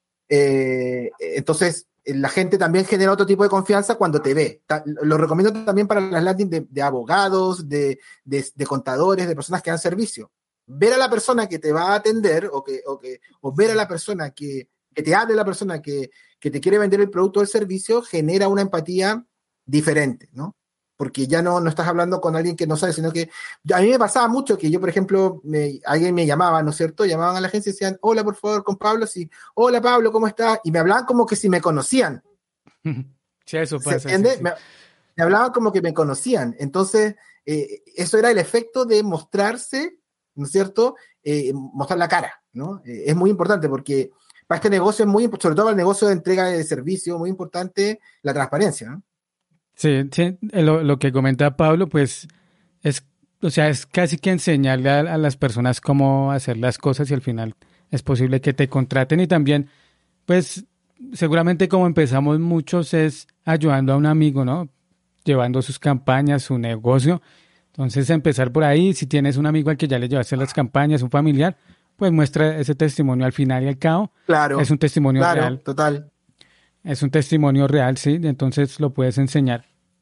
eh, entonces, la gente también genera otro tipo de confianza cuando te ve. Lo recomiendo también para las landing de, de abogados, de, de, de contadores, de personas que dan servicio. Ver a la persona que te va a atender o, que, o, que, o ver a la persona que, que te hable, la persona que, que te quiere vender el producto o el servicio, genera una empatía diferente, ¿no? Porque ya no, no estás hablando con alguien que no sabe, sino que a mí me pasaba mucho que yo, por ejemplo, me, alguien me llamaba, ¿no es cierto? Llamaban a la agencia y decían, hola, por favor, con Pablo, sí, hola, Pablo, ¿cómo estás? Y me hablaban como que si me conocían. Sí, eso pasa. ¿Se entiende? Sí, sí. me hablaban como que me conocían. Entonces, eh, eso era el efecto de mostrarse, ¿no es cierto? Eh, mostrar la cara, ¿no? Eh, es muy importante porque para este negocio es muy importante, sobre todo para el negocio de entrega de servicio, muy importante la transparencia, ¿no? Sí, sí, eh, lo, lo que comenta Pablo, pues es, o sea, es casi que enseñarle a, a las personas cómo hacer las cosas y al final es posible que te contraten y también, pues seguramente como empezamos muchos es ayudando a un amigo, ¿no? Llevando sus campañas, su negocio. Entonces empezar por ahí, si tienes un amigo al que ya le llevaste las campañas, un familiar, pues muestra ese testimonio al final y al cabo. Es Claro, un testimonio claro, real, total. es un testimonio real, sí, entonces lo puedes enseñar.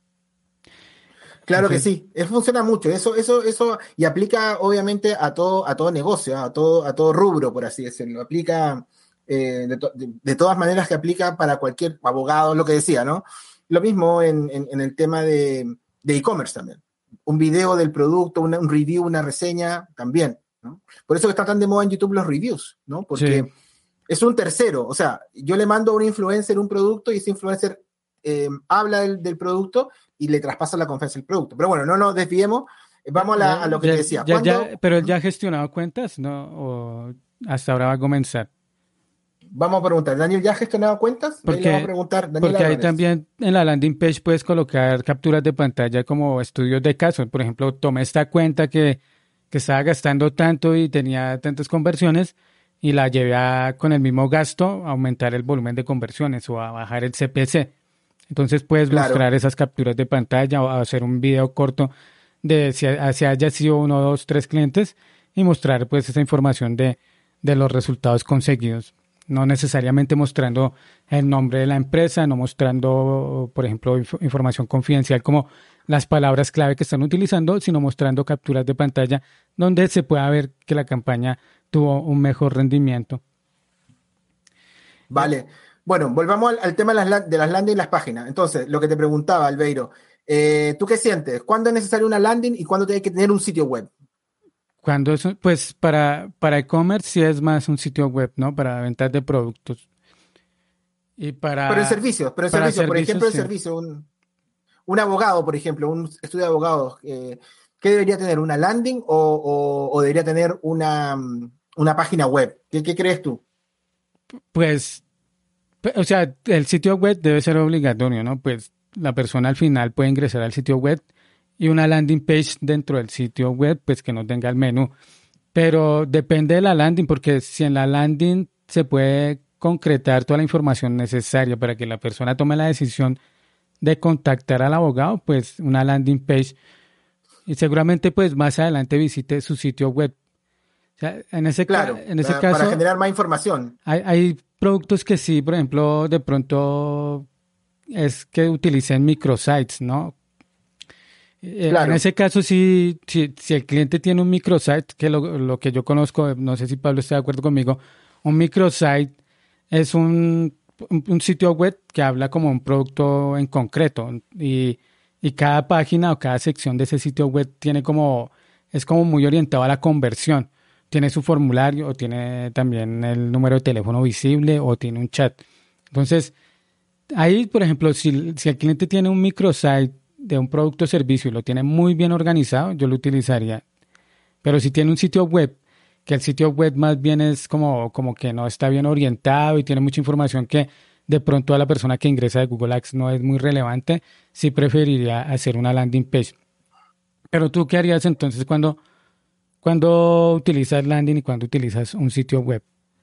Claro que Entonces, sí, eso funciona mucho, eso, eso, eso, y aplica obviamente a todo, a todo negocio, a todo, a todo rubro, por así decirlo. Aplica eh, de, to- de- de todas maneras que aplica para cualquier abogado, lo que decía, ¿no? Lo mismo en, en- en el tema de de e-commerce también. Un video del producto, una- un review, una reseña, también, ¿no? Por eso está tan de moda en YouTube los reviews, ¿no? sí. Porque es un tercero, o sea, yo le mando a un influencer un producto y ese influencer eh, habla del, del producto y le traspasa la confianza del producto. Pero bueno, no nos desviemos, Ya, vamos a, la- ya, a lo que te ya, decía. ya, ya, ¿Cuándo pero él ya ha gestionado cuentas, ¿no? O hasta ahora va a comenzar. vamos a preguntar? ¿Daniel ya ha gestionado cuentas? Ahí le vamos a Porque, preguntar, Daniel porque ahí Álvarez. también en la landing page puedes colocar capturas de pantalla como estudios de caso. Por ejemplo, tomé esta cuenta que, que estaba gastando tanto y tenía tantas conversiones y la llevé a, con el mismo gasto a aumentar el volumen de conversiones o a bajar el C P C. Entonces puedes Claro, mostrar esas capturas de pantalla o hacer un video corto de si, ha- si haya sido uno, dos, tres clientes y mostrar pues esa información de, de los resultados conseguidos. No necesariamente mostrando el nombre de la empresa, no mostrando, por ejemplo, inf- información confidencial como las palabras clave que están utilizando, sino mostrando capturas de pantalla donde se pueda ver que la campaña tuvo un mejor rendimiento. Eh, vale. Bueno, volvamos al, al tema de las, la- de las landing y las páginas. Entonces, lo que te preguntaba, Albeiro, eh, ¿tú qué sientes? ¿Cuándo es necesario una landing y cuándo tienes que tener un sitio web? Cuando eso, pues para, para e-commerce sí es más un sitio web, ¿no? Para ventas de productos. Y Pero en para, servicios, pero en para servicios, por servicios ejemplo, en sí. servicio, un, un abogado, por ejemplo, un estudio de abogados, eh, ¿qué debería tener? ¿Una landing o, o- o debería tener una, mm, una página web? ¿Qué, qué crees tú? Pues, pe- o sea, el sitio web debe ser obligatorio, ¿no? Pues la persona al final puede ingresar al sitio web y una landing page dentro del sitio web, pues que no tenga el menú. Pero depende de la landing, porque si en la landing se puede concretar toda la información necesaria para que la persona tome la decisión de contactar al abogado, pues una landing page y seguramente pues más adelante visite su sitio web. O sea, en ese, ca- Claro, en ese para, para caso generar más información. hay, hay productos que sí, por ejemplo, de pronto es que utilicen microsites, ¿no? Eh, En Claro. ese caso, sí, si, si el cliente tiene un microsite, que lo, lo que yo conozco, no sé si Pablo está de acuerdo conmigo, un microsite es un, un, un sitio web que habla como un producto en concreto y, y cada página o cada sección de ese sitio web tiene como, es como muy orientado a la conversión. Tiene su formulario o tiene también el número de teléfono visible o tiene un chat. Entonces, ahí, por ejemplo, si, si el cliente tiene un microsite de un producto o servicio y lo tiene muy bien organizado, yo lo utilizaría. Pero si tiene un sitio web, que el sitio web más bien es como, como que no está bien orientado y tiene mucha información que de pronto a la persona que ingresa de Google Ads no es muy relevante, sí preferiría hacer una landing page. Pero tú, ¿qué harías entonces cuando, cuando utilizas landing y cuando utilizas un sitio web?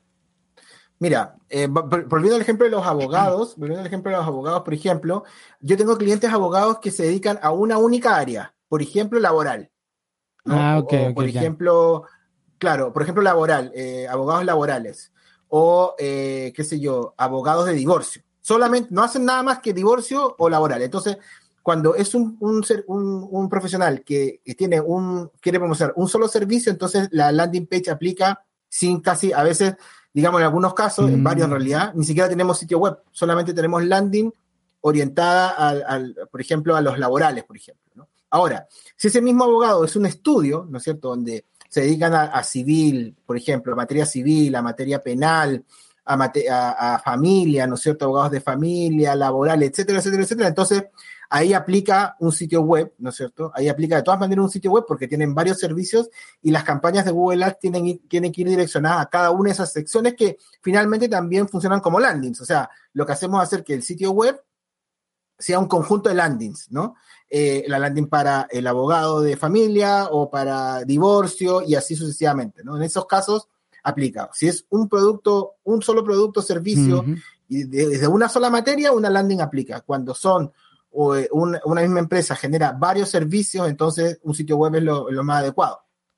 Mira, eh, va- vol- volviendo al ejemplo de los abogados, volviendo al ejemplo de los abogados, por ejemplo, yo tengo clientes abogados que se dedican a una única área, por ejemplo, laboral, ¿no? Ah, ok, O, o, ok, por ya. ejemplo, claro, por ejemplo, laboral, eh, abogados laborales, o eh, qué sé yo, abogados de divorcio. Solamente, no hacen nada más que divorcio o laboral. Entonces, cuando es un, un, ser- un- un profesional que, que tiene un, quiere promocionar un solo servicio, entonces la landing page aplica sin casi, a veces, digamos, en algunos casos, en varios en Mm, realidad, ni siquiera tenemos sitio web, solamente tenemos landing orientada al, al, por ejemplo, a los laborales, por ejemplo, ¿no? Ahora, si ese mismo abogado es un estudio, ¿no es cierto?, donde se dedican a, a civil, por ejemplo, a materia civil, a materia penal, a, mate, a, a familia, ¿no es cierto?, abogados de familia, laboral, etcétera, etcétera, etcétera. Entonces, ahí aplica un sitio web, ¿no es cierto? Ahí aplica de todas maneras un sitio web porque tienen varios servicios y las campañas de Google Ads tienen, tienen que ir direccionadas a cada una de esas secciones que finalmente también funcionan como landings. O sea, lo que hacemos es hacer que el sitio web sea un conjunto de landings, ¿no? Eh, la landing para el abogado de familia o para divorcio y así sucesivamente, ¿no? En esos casos aplica. Si es un producto, un solo producto, servicio, uh-huh. y desde una sola materia, una landing aplica. Cuando son o, un, una misma empresa genera varios servicios, entonces un sitio web es lo, lo más adecuado.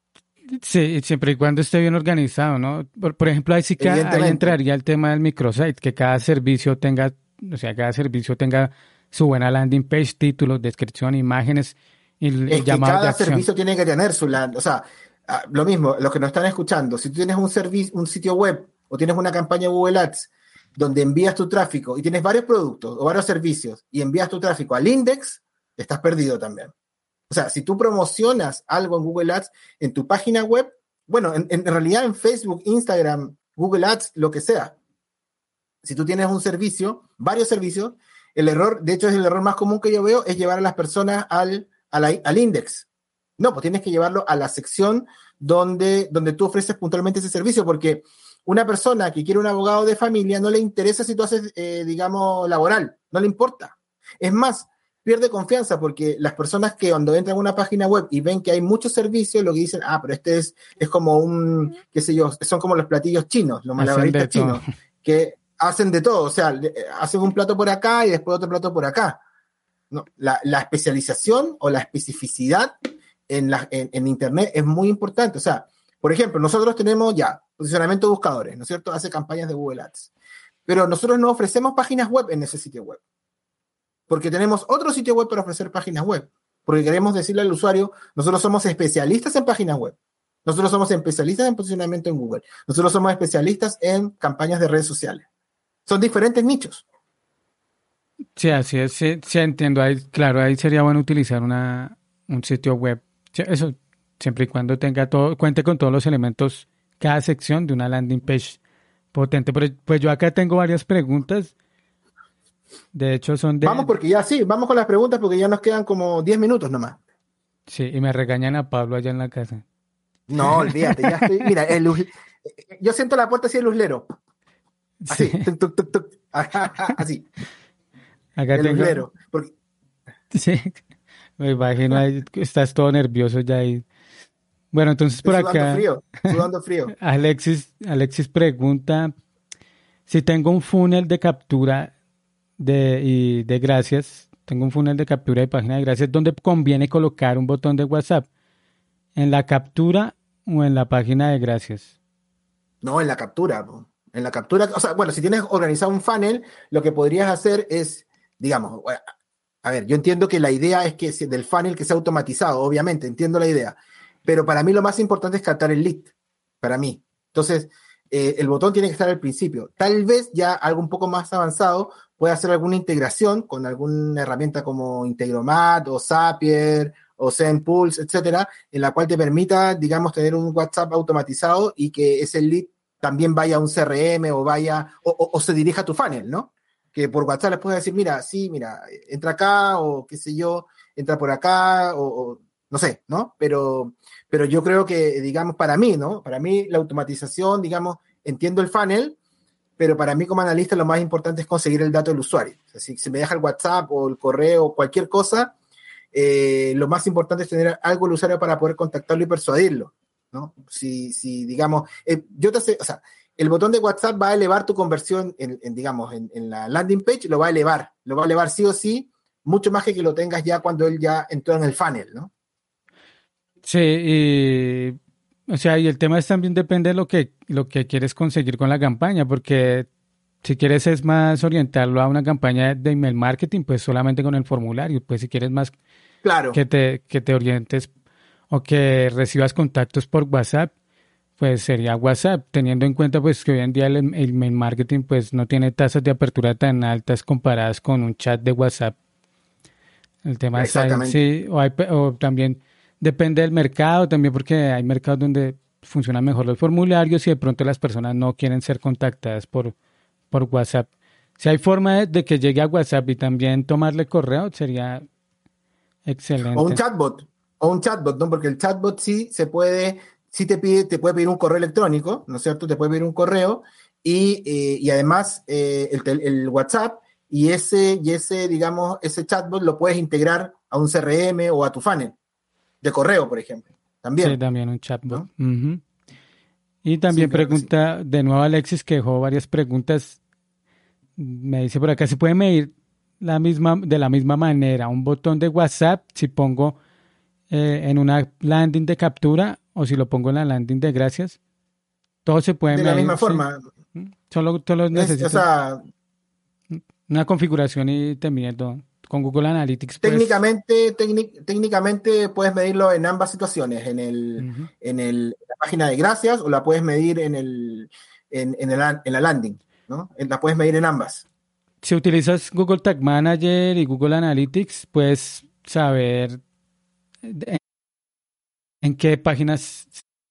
Sí, siempre y cuando esté bien organizado, ¿no? Por, por ejemplo, ahí sí que ahí entraría el tema del microsite, que cada servicio tenga, o sea, cada servicio tenga su buena landing page, títulos, descripción, imágenes y el es llamado que cada de acción. Servicio tiene que tener su landing, o sea, lo mismo, los que nos están escuchando, si tú tienes un servicio, un sitio web o tienes una campaña Google Ads donde envías tu tráfico y tienes varios productos o varios servicios y envías tu tráfico al index, estás perdido también. O sea, si tú promocionas algo en Google Ads en tu página web, bueno, en, en realidad en Facebook, Instagram, Google Ads, lo que sea, si tú tienes un servicio, varios servicios, el error, de hecho es el error más común que yo veo, es llevar a las personas al, al, al index. No, pues tienes que llevarlo a la sección donde, donde tú ofreces puntualmente ese servicio, porque una persona que quiere un abogado de familia no le interesa si tú haces, eh, digamos, laboral, no le importa. Es más, pierde confianza porque las personas que cuando entran a una página web y ven que hay muchos servicios, lo que dicen, ah, pero este es, es como un, qué sé yo, son como los platillos chinos, los malabaristas chinos, que hacen de todo, o sea, hacen un plato por acá y después otro plato por acá. No, la, la especialización o la especificidad en, la, en, en Internet es muy importante. O sea, por ejemplo, nosotros tenemos ya posicionamiento de buscadores, ¿no es cierto? Hace campañas de Google Ads. Pero nosotros no ofrecemos páginas web en ese sitio web. Porque tenemos otro sitio web para ofrecer páginas web. Porque queremos decirle al usuario, nosotros somos especialistas en páginas web. Nosotros somos especialistas en posicionamiento en Google. Nosotros somos especialistas en campañas de redes sociales. Son diferentes nichos. Sí, así es. Sí, sí entiendo. Ahí, claro, ahí sería bueno utilizar una, un sitio web. Eso, siempre y cuando tenga todo, cuente con todos los elementos, cada sección de una landing page potente. Pero, pues yo acá tengo varias preguntas. De hecho, son de... Vamos, porque ya sí, vamos con las preguntas porque ya nos quedan como diez minutos nomás. Sí, y me regañan a Pablo allá en la casa. No, olvídate, ya estoy... Mira, el luz... yo siento la puerta así el luzlero. Así, sí. tuc, tuc, tuc, tuc. Así. Acá el tengo... luzlero. Porque... Sí, me imagino, ahí, estás todo nervioso ya ahí. Bueno, entonces por Estoy acá... Sudando frío, sudando frío. Alexis, Alexis pregunta si tengo un funnel de captura de, y de gracias, tengo un funnel de captura de página de gracias donde conviene colocar un botón de WhatsApp, ¿en la captura o en la página de gracias? No, en la captura, en la captura, o sea, bueno, si tienes organizado un funnel, lo que podrías hacer es, digamos, a ver, yo entiendo que la idea es que del funnel que sea automatizado, obviamente, entiendo la idea, pero para mí lo más importante es captar el lead, para mí. Entonces, eh, el botón tiene que estar al principio. Tal vez ya algo un poco más avanzado puede hacer alguna integración con alguna herramienta como Integromat o Zapier o Zenpulse, etcétera, en la cual te permita, digamos, tener un WhatsApp automatizado y que ese lead también vaya a un C R M o vaya o, o, o se dirija a tu funnel, ¿no? Que por WhatsApp les puedes decir, mira, sí, mira, entra acá o qué sé yo, entra por acá o, o no sé, ¿no? Pero, pero yo creo que, digamos, para mí, ¿no? Para mí la automatización, digamos, entiendo el funnel, pero para mí como analista lo más importante es conseguir el dato del usuario. O sea, si, si me deja el WhatsApp o el correo o cualquier cosa, eh, lo más importante es tener algo del usuario para poder contactarlo y persuadirlo, ¿no? Si, si digamos, eh, yo te sé, o sea, el botón de WhatsApp va a elevar tu conversión, en, en digamos, en, en la landing page, lo va a elevar, lo va a elevar sí o sí, mucho más que que lo tengas ya cuando él ya entró en el funnel, ¿no? Sí, y, o sea, y el tema es también depende de lo que, lo que quieres conseguir con la campaña, porque si quieres es más orientarlo a una campaña de email marketing, pues solamente con el formulario, pues si quieres más claro. que te, que te orientes o que recibas contactos por WhatsApp, pues sería WhatsApp, teniendo en cuenta pues que hoy en día el, el email marketing pues no tiene tasas de apertura tan altas comparadas con un chat de WhatsApp. El tema es ahí, sí, o, hay, o también depende del mercado, también porque hay mercados donde funcionan mejor los formularios y de pronto las personas no quieren ser contactadas por, por WhatsApp. Si hay forma de, de que llegue a WhatsApp y también tomarle correo, sería excelente. O un chatbot, o un chatbot, ¿no? Porque el chatbot sí se puede, sí te pide, te puede pedir un correo electrónico, ¿no es cierto? Te puede pedir un correo y, eh, y además eh, el, el WhatsApp y ese, y ese, digamos, ese chatbot lo puedes integrar a un C R M o a tu funnel de correo, por ejemplo. También. Sí, también un chatbot. ¿No? Uh-huh. Y también Sí, claro que sí. pregunta de nuevo Alexis, que dejó varias preguntas. Me dice por acá, ¿se puede medir la misma, de la misma manera un botón de WhatsApp si pongo eh, en una landing de captura o si lo pongo en la landing de gracias? Todo se puede De medir. la misma ¿sí? forma. Solo, solo Es, necesito o sea, una configuración y te mide todo. Con Google Analytics, pues. técnicamente, técnic- técnicamente puedes medirlo en ambas situaciones, en el, Uh-huh. en el, en la página de gracias o la puedes medir en el, en, en el, en la landing, ¿no? La puedes medir en ambas. Si utilizas Google Tag Manager y Google Analytics, puedes saber en, en qué páginas.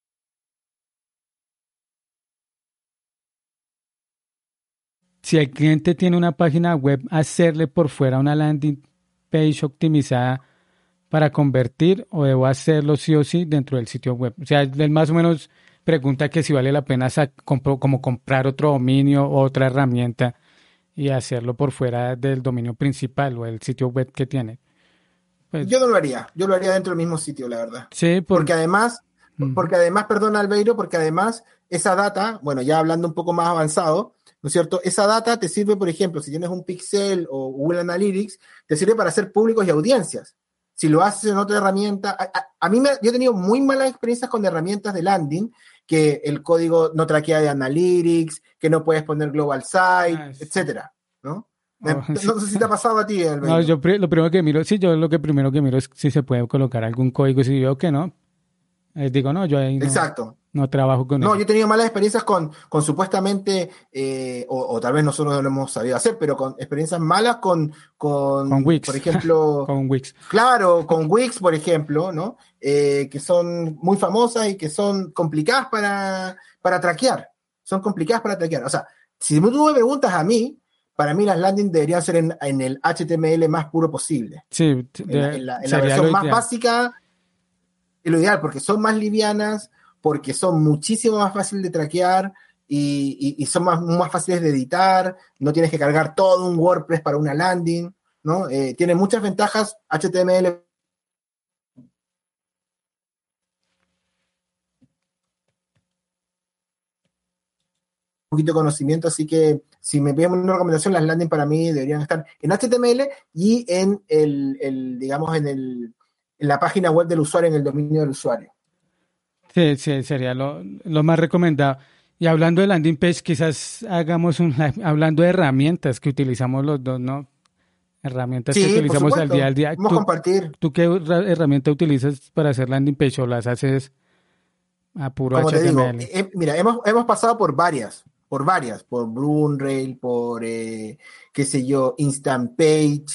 Si el cliente tiene una página web, hacerle por fuera una landing page optimizada para convertir o debo hacerlo sí o sí dentro del sitio web. O sea, él más o menos pregunta que si vale la pena sa- compro- como comprar otro dominio o otra herramienta y hacerlo por fuera del dominio principal o el sitio web que tiene. Pues Yo no lo haría, yo lo haría dentro del mismo sitio, la verdad. sí, por... Porque además, Ujú. porque además, perdón, Albeiro, porque además esa data, bueno, ya hablando un poco más avanzado, ¿no es cierto? Esa data te sirve, por ejemplo, si tienes un Pixel o Google Analytics, te sirve para hacer públicos y audiencias. Si lo haces en otra herramienta, a, a, a mí me, yo he tenido muy malas experiencias con herramientas de landing, que el código no traquea de Analytics, que no puedes poner Global Site, Ah, sí. etcétera, ¿no? Oh, sí. No sé si te ha pasado a ti, No, Albeiro. yo pri- lo primero que miro, sí, yo lo que primero que miro es si se puede colocar algún código. Si veo que no, les digo, no, yo ahí no, Exacto. no trabajo con No, eso. yo he tenido malas experiencias con, con supuestamente, eh, o, o tal vez nosotros no lo hemos sabido hacer, pero con experiencias malas con, Con con por Wix, ejemplo, con Wix. claro, con Wix, por ejemplo, ¿no? Eh, que son muy famosas y que son complicadas para, para traquear. Son complicadas para traquear. O sea, si tú me preguntas a mí, para mí las landing deberían ser en, en el H T M L más puro posible. Sí, En la, de- en la, en la sería lo versión más ideal. básica es lo ideal, porque son más livianas, porque son muchísimo más fáciles de traquear y, y, y son más, más fáciles de editar, no tienes que cargar todo un WordPress para una landing, ¿no? Eh, tiene muchas ventajas H T M L. Un poquito de conocimiento, así que si me piden una recomendación, las landing para mí deberían estar en H T M L y en el, el digamos, en, el, en la página web del usuario, en el dominio del usuario. Sí, sí, sería lo, lo más recomendado. Y hablando de landing page, quizás hagamos un live hablando de herramientas que utilizamos los dos, ¿no? Herramientas que Sí, por utilizamos al día supuesto, al día. vamos a ¿Tú, compartir. tú qué herra- herramienta utilizas para hacer landing page o las haces a puro Como te digo, H T M L? eh, mira, hemos, hemos pasado por varias, por varias, por Broomrail, por, eh, qué sé yo, Instant Page,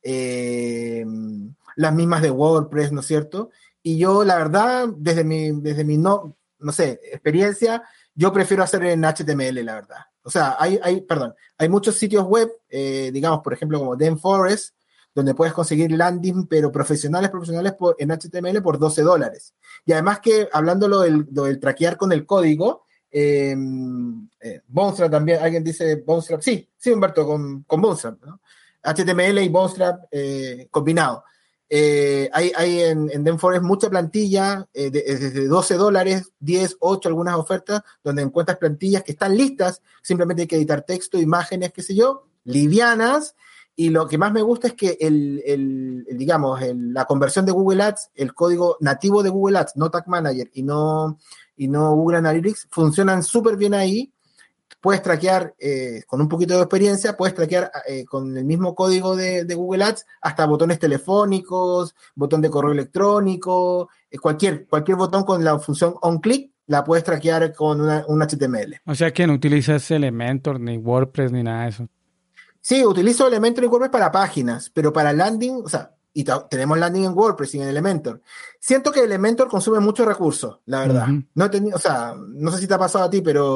eh, las mismas de WordPress, ¿no es cierto? Y yo, la verdad, desde mi, desde mi no, no sé, experiencia, yo prefiero hacer en H T M L, la verdad. O sea, hay, hay perdón, hay muchos sitios web, eh, digamos, por ejemplo, como ThemeForest, donde puedes conseguir landing, pero profesionales, profesionales por, en H T M L por doce dólares. Y además que, hablando lo del, lo del traquear con el código, eh, eh, Bootstrap también, alguien dice Bootstrap, sí, sí, Humberto, con, con Bootstrap, ¿no? H T M L y Bootstrap eh, combinado. Eh, hay hay en, en ThemeForest mucha plantilla, eh, de, desde doce dólares, diez, ocho, algunas ofertas, donde encuentras plantillas que están listas, simplemente hay que editar texto, imágenes, qué sé yo, livianas, y lo que más me gusta es que el, el, el digamos, el, la conversión de Google Ads, el código nativo de Google Ads, no Tag Manager y no, y no Google Analytics, funcionan súper bien ahí. Puedes traquear, eh, con un poquito de experiencia, puedes traquear eh, con el mismo código de, de Google Ads hasta botones telefónicos, botón de correo electrónico, eh, cualquier, cualquier botón con la función on-click, la puedes traquear con una, un H T M L. O sea que no utilizas Elementor, ni WordPress, ni nada de eso. Sí, utilizo Elementor en WordPress para páginas, pero para landing, o sea, y tenemos landing en WordPress y en Elementor. Siento que Elementor consume muchos recursos, la verdad. Ujú. No he tenido, o sea, no sé si te ha pasado a ti, pero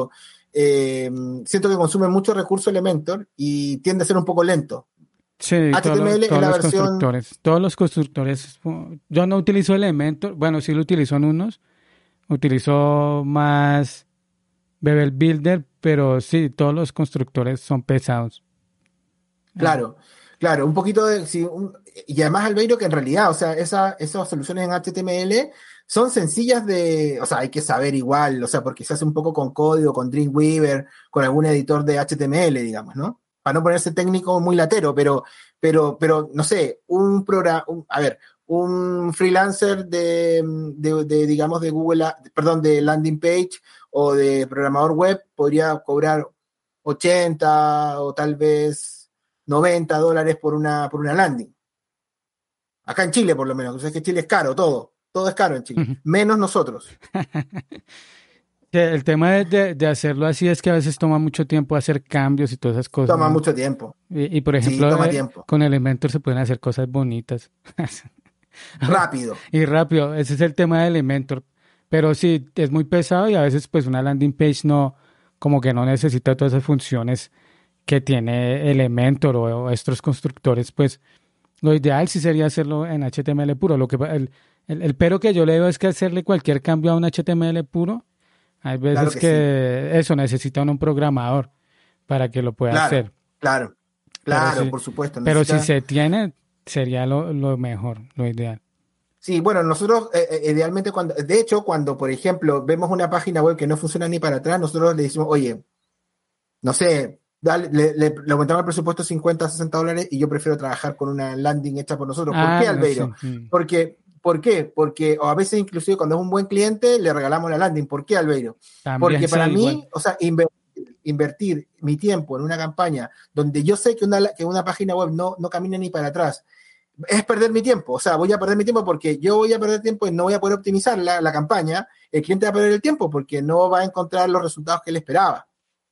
eh, siento que consume mucho recurso Elementor y tiende a ser un poco lento. Sí, H T M L todos, todos es la los versión... constructores, todos los constructores, yo no utilizo Elementor, bueno, sí lo utilizo en unos, utilizo más Bevel Builder, pero sí, todos los constructores son pesados. Claro, claro, un poquito de... sí, un- y además, Albeiro, que en realidad, o sea, esa, esas soluciones en H T M L son sencillas de... O sea, hay que saber igual, o sea, porque se hace un poco con código, con Dreamweaver, con algún editor de H T M L, digamos, ¿no? Para no ponerse técnico muy latero, pero, pero, pero no sé, un programa... A ver, un freelancer de, de, de, digamos, de Google, A- perdón, de landing page o de programador web podría cobrar ochenta o tal vez noventa dólares por una, por una landing. Acá en Chile, por lo menos. O sea, que Chile es caro, todo. Todo es caro en Chile. Menos nosotros. Sí, el tema de, de- de hacerlo así es que a veces toma mucho tiempo hacer cambios y todas esas cosas, Toma ¿no? mucho tiempo. Y, y, por Sí, ejemplo, toma eh, tiempo. con Elementor se pueden hacer cosas bonitas. Rápido. Y rápido, ese es el tema de Elementor. Pero sí, es muy pesado y a veces pues una landing page no, como que no necesita todas esas funciones que tiene Elementor o, o estos constructores, pues lo ideal sí sería hacerlo en H T M L puro. Lo que, el, el, el pero que yo le veo es que hacerle cualquier cambio a un H T M L puro, hay Claro veces que sí. que eso necesita un programador para que lo pueda Claro, hacer. claro. Pero Claro, sí, por supuesto. pero si Necesita... se tiene, sería lo, lo mejor, lo ideal. Sí, bueno, nosotros eh, eh, idealmente cuando... De hecho, cuando, por ejemplo, vemos una página web que no funciona ni para atrás, nosotros le decimos, oye, no sé, dale, le, le, le aumentamos el presupuesto cincuenta, sesenta dólares y yo prefiero trabajar con una landing hecha por nosotros. ¿Por Ah, qué, no, Albeiro? sí. Mm. Porque, ¿por qué? Porque, o a veces inclusive cuando es un buen cliente, le regalamos la landing. ¿Por qué, Albeiro? También Porque sí, para igual. mí, o sea, invertir, invertir mi tiempo en una campaña donde yo sé que una, que una página web no, no camina ni para atrás, es perder mi tiempo. O sea, voy a perder mi tiempo porque yo voy a perder tiempo y no voy a poder optimizar la, la campaña. El cliente va a perder el tiempo porque no va a encontrar los resultados que él esperaba.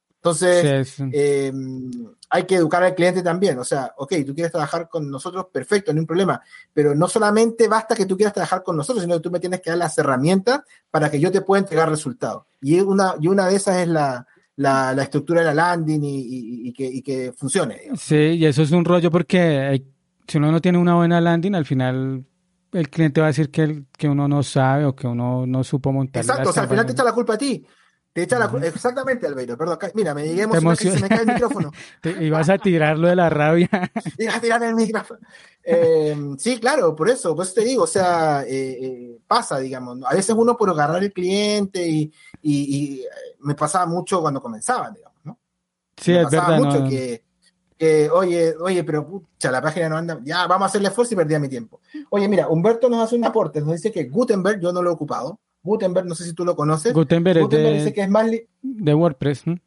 Sí, Entonces, es- eh, hay que educar al cliente también. O sea, ok, tú quieres trabajar con nosotros, perfecto, no hay un problema. Pero no solamente basta que tú quieras trabajar con nosotros, sino que tú me tienes que dar las herramientas para que yo te pueda entregar resultados. Y una, y una de esas es la, la, la estructura de la landing y, y, y, que, y que funcione, digamos, sí, ¿no? y eso es un rollo porque hay- si uno no tiene una buena landing, al final el cliente va a decir que, el- que uno no sabe o que uno no supo montarle Exacto, las o sea, al final te campañas. echa la culpa a ti. Te echa la Ujú. culpa. Exactamente, Albeiro, perdón. ca- Mira, me llegué a Te emocionar, casi emociona, se me cae el micrófono. te ibas a tirarlo de la rabia. Y a tirar el micrófono. Eh, sí, claro, por eso, por eso te digo, o sea, eh, eh, pasa, digamos, ¿no? A veces uno por agarrar el cliente y, y- y, eh, me pasaba mucho cuando comenzaban, digamos, ¿no? Sí, Me es pasaba verdad, mucho no. que, que, oye, oye, pero pucha, la página no anda, ya, vamos a hacerle esfuerzo y perdía mi tiempo. Oye, mira, Humberto nos hace un aporte, nos dice que Gutenberg, yo no lo he ocupado, Gutenberg, no sé si tú lo conoces, Gutenberg es Gutenberg dice de, que es más, li- de WordPress. ¿No?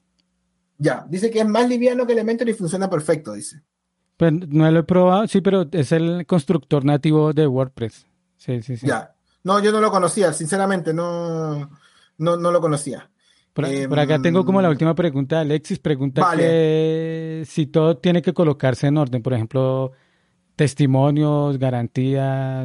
ya, dice que es más liviano que Elementor y funciona perfecto, dice. Pues no lo he probado, sí, pero es el constructor nativo de WordPress. Sí, sí, sí. Ya. No, yo no lo conocía, sinceramente, no, no, no lo conocía. Por, a- por acá tengo como la Em, última pregunta de Alexis. Pregunta vale, que si todo tiene que colocarse en orden, por ejemplo, testimonios, garantía,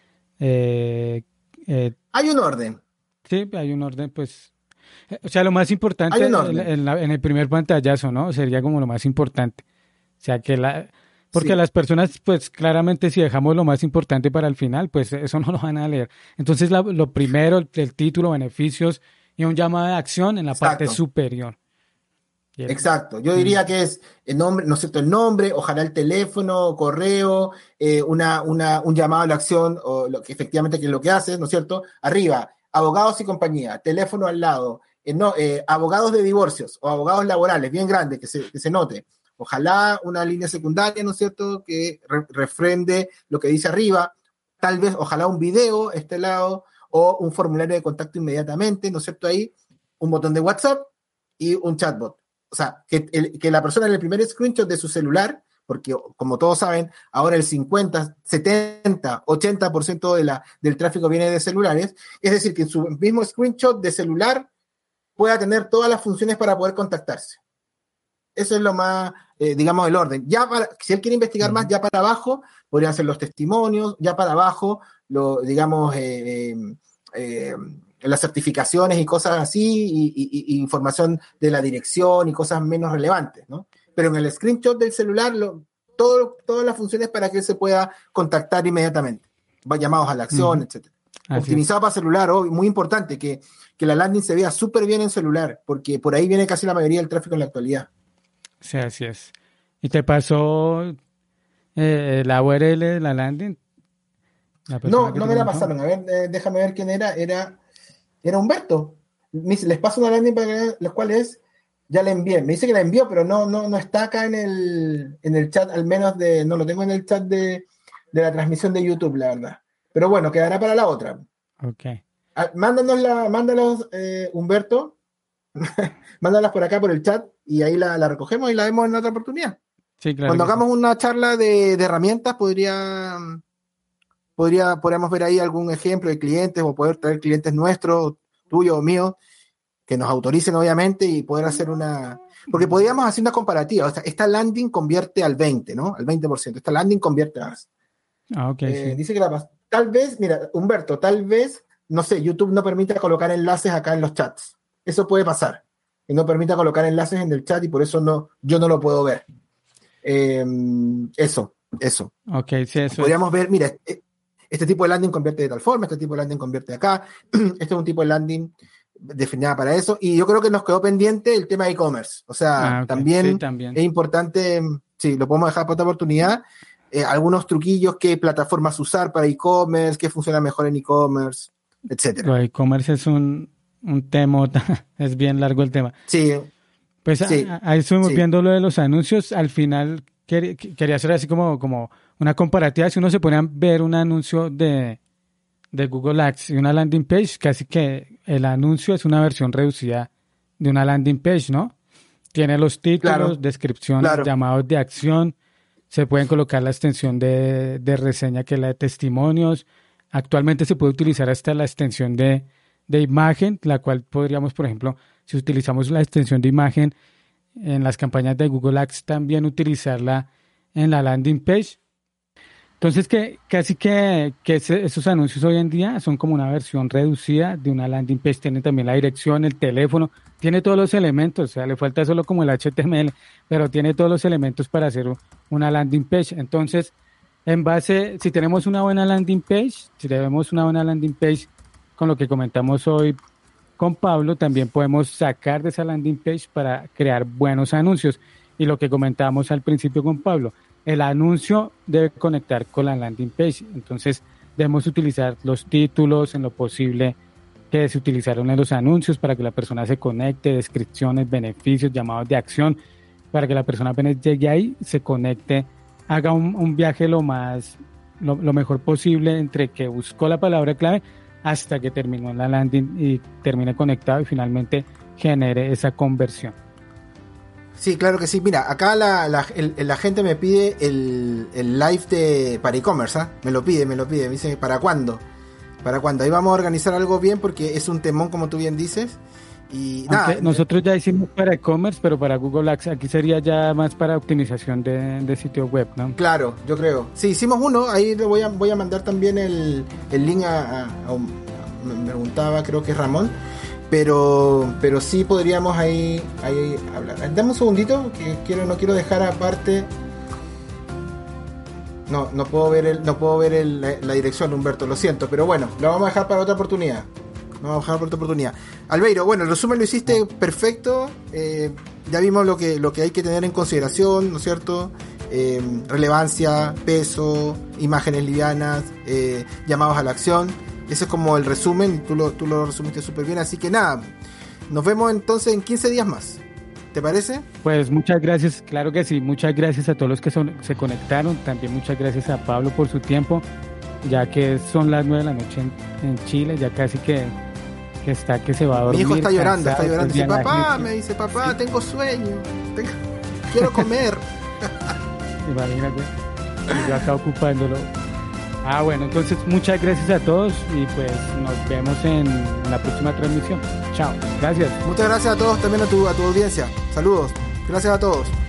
eh, eh, hay un orden, sí, hay un orden, pues, eh, o sea, lo más hay un importante en, orden, en la- en el primer pantallazo, ¿no? Sería como lo más importante. O sea, que la, porque sí, las personas, pues, claramente si dejamos lo más importante para el final, pues eso no lo van a leer. Entonces, la- lo primero, el, el título, beneficios y un llamado de acción en la parte exacto, superior. Y el- exacto. Yo mm, diría que es el nombre, ¿no es cierto? El nombre, ojalá el teléfono, correo, eh, una, una, un llamado a la acción, o lo que efectivamente que es lo que hace, ¿no es cierto? Arriba, abogados y compañía, teléfono al lado, eh, no, eh, abogados de divorcios o abogados laborales, bien grande, que se, que se note. Ojalá una línea secundaria, ¿no es cierto?, que re- refrende lo que dice arriba. Tal vez, ojalá un video este lado o un formulario de contacto inmediatamente, ¿no es cierto? Ahí, un botón de WhatsApp y un chatbot. O sea, que, el, que la persona en el primer screenshot de su celular, porque como todos saben, ahora el cincuenta, setenta, ochenta por ciento de la, del tráfico viene de celulares, es decir, que en su mismo screenshot de celular pueda tener todas las funciones para poder contactarse. Eso es lo más, eh, digamos, el orden. Ya para, si él quiere investigar más, ujú. ya para abajo, podrían ser los testimonios, ya para abajo, lo, digamos, eh, eh, eh, las certificaciones y cosas así, y, y, y información de la dirección y cosas menos relevantes, ¿no? Pero en el screenshot del celular, lo, todo, todas las funciones para que se pueda contactar inmediatamente, va llamados a la acción, uh-huh. etcétera. Así optimizado es. Para celular, oh, muy importante que, que la landing se vea súper bien en celular, porque por ahí viene casi la mayoría del tráfico en la actualidad. Sí, así es. ¿Y te pasó eh, la U R L de la landing? La no, no me la pasaron. A ver, eh, déjame ver quién era. Era, era Humberto. Les paso una landing para los cuales ya la envié. Me dice que la envió, pero no, no, no está acá en el, en el chat, al menos de, no lo tengo en el chat de, de la transmisión de YouTube, la verdad. Pero bueno, quedará para la otra. Ok. Ah, mándanos la, mándalos, eh, Humberto. Mándalas por acá por el chat y ahí la, la recogemos y la vemos en otra oportunidad. Sí, claro. Cuando hagamos sí. una charla de, de herramientas, podría, podría, podríamos ver ahí algún ejemplo de clientes o poder traer clientes nuestros, tuyos o míos, que nos autoricen obviamente y poder hacer una... Porque podríamos hacer una comparativa. O sea, esta landing convierte al veinte, ¿no? Al veinte por ciento. Esta landing convierte a más. Ah, ok. Eh, sí. Dice que la... Tal vez, mira, Humberto, tal vez, no sé, YouTube no permite colocar enlaces acá en los chats. Eso puede pasar. Que no permita colocar enlaces en el chat y por eso no, yo no lo puedo ver. Eh, eso, eso. Ok, sí, eso. Podríamos es. ver, mira, este, este tipo de landing convierte de tal forma, este tipo de landing convierte acá, este es un tipo de landing definida para eso, y yo creo que nos quedó pendiente el tema de e-commerce. O sea, Ah, okay. también, sí, también es importante, sí, lo podemos dejar para otra oportunidad, eh, algunos truquillos, qué plataformas usar para e-commerce, qué funciona mejor en e-commerce, etcétera. Lo de e-commerce es un, un tema, es bien largo el tema. Sí. Pues sí, a, ahí estuvimos sí. viendo lo de los anuncios. Al final quer, quería hacer así como, como una comparativa. Si uno se pone a ver un anuncio de, de Google Ads y una landing page, casi que el anuncio es una versión reducida de una landing page, ¿no? Tiene los títulos, claro, descripción, claro. llamados de acción. Se pueden colocar la extensión de, de reseña, que es la de testimonios. Actualmente se puede utilizar hasta la extensión de, de imagen, la cual podríamos, por ejemplo, si utilizamos la extensión de imagen en las campañas de Google Ads, también utilizarla en la landing page. Entonces, que casi que, que ese, esos anuncios hoy en día son como una versión reducida de una landing page. Tiene también la dirección, el teléfono, tiene todos los elementos. O sea, le falta solo como el H T M L, pero tiene todos los elementos para hacer una landing page. Entonces, en base, si tenemos una buena landing page, si tenemos una buena landing page con lo que comentamos hoy con Pablo, también podemos sacar de esa landing page para crear buenos anuncios. Y lo que comentábamos al principio con Pablo, el anuncio debe conectar con la landing page. Entonces debemos utilizar los títulos en lo posible que se utilizaron en los anuncios para que la persona se conecte, descripciones, beneficios, llamados de acción, para que la persona apenas llegue ahí, se conecte, haga un, un viaje lo más lo, lo mejor posible entre que buscó la palabra clave hasta que terminó en la landing y termine conectado y finalmente genere esa conversión. Sí, claro que sí. Mira, acá la, la, el, la gente me pide el, el live de, para e-commerce, ¿eh? Me lo pide, me lo pide. Me dice, ¿para cuándo? ¿Para cuándo? Ahí vamos a organizar algo bien porque es un temón, como tú bien dices. Y nada, nosotros ya hicimos para e-commerce, pero para Google Ads aquí sería ya más para optimización de, de sitio web, ¿no? Claro, yo creo. Sí, hicimos uno. Ahí le voy a, voy a mandar también el, el link a, a, a, me preguntaba, creo que es Ramón. Pero, pero sí podríamos ahí, ahí hablar. Dame un segundito, que quiero, no quiero dejar aparte. No, no puedo ver el, no puedo ver el, la, la dirección, Humberto, lo siento, pero bueno, lo vamos a dejar para otra oportunidad. Lo vamos a dejar para otra oportunidad. Albeiro, bueno, el resumen lo hiciste perfecto. Eh, ya vimos lo que, lo que hay que tener en consideración, ¿no es cierto? Eh, relevancia, peso, imágenes livianas, eh, llamados a la acción. Ese es como el resumen, tú lo, tú lo resumiste súper bien, así que nada, nos vemos entonces en quince días más, ¿te parece? Pues muchas gracias, claro que sí, muchas gracias a todos los que son, se conectaron, también muchas gracias a Pablo por su tiempo, ya que son las nueve de la noche en, en Chile, ya casi que, que está, que se va a dormir. Mi hijo está llorando, cansado, está llorando, dice, papá, me dice, papá, sí. tengo sueño, tengo... quiero comer. Imagínate, yo acá ocupándolo. Ah, bueno, entonces muchas gracias a todos y pues nos vemos en la próxima transmisión. Chao, gracias. Muchas gracias a todos, también a tu, a tu audiencia. Saludos, gracias a todos.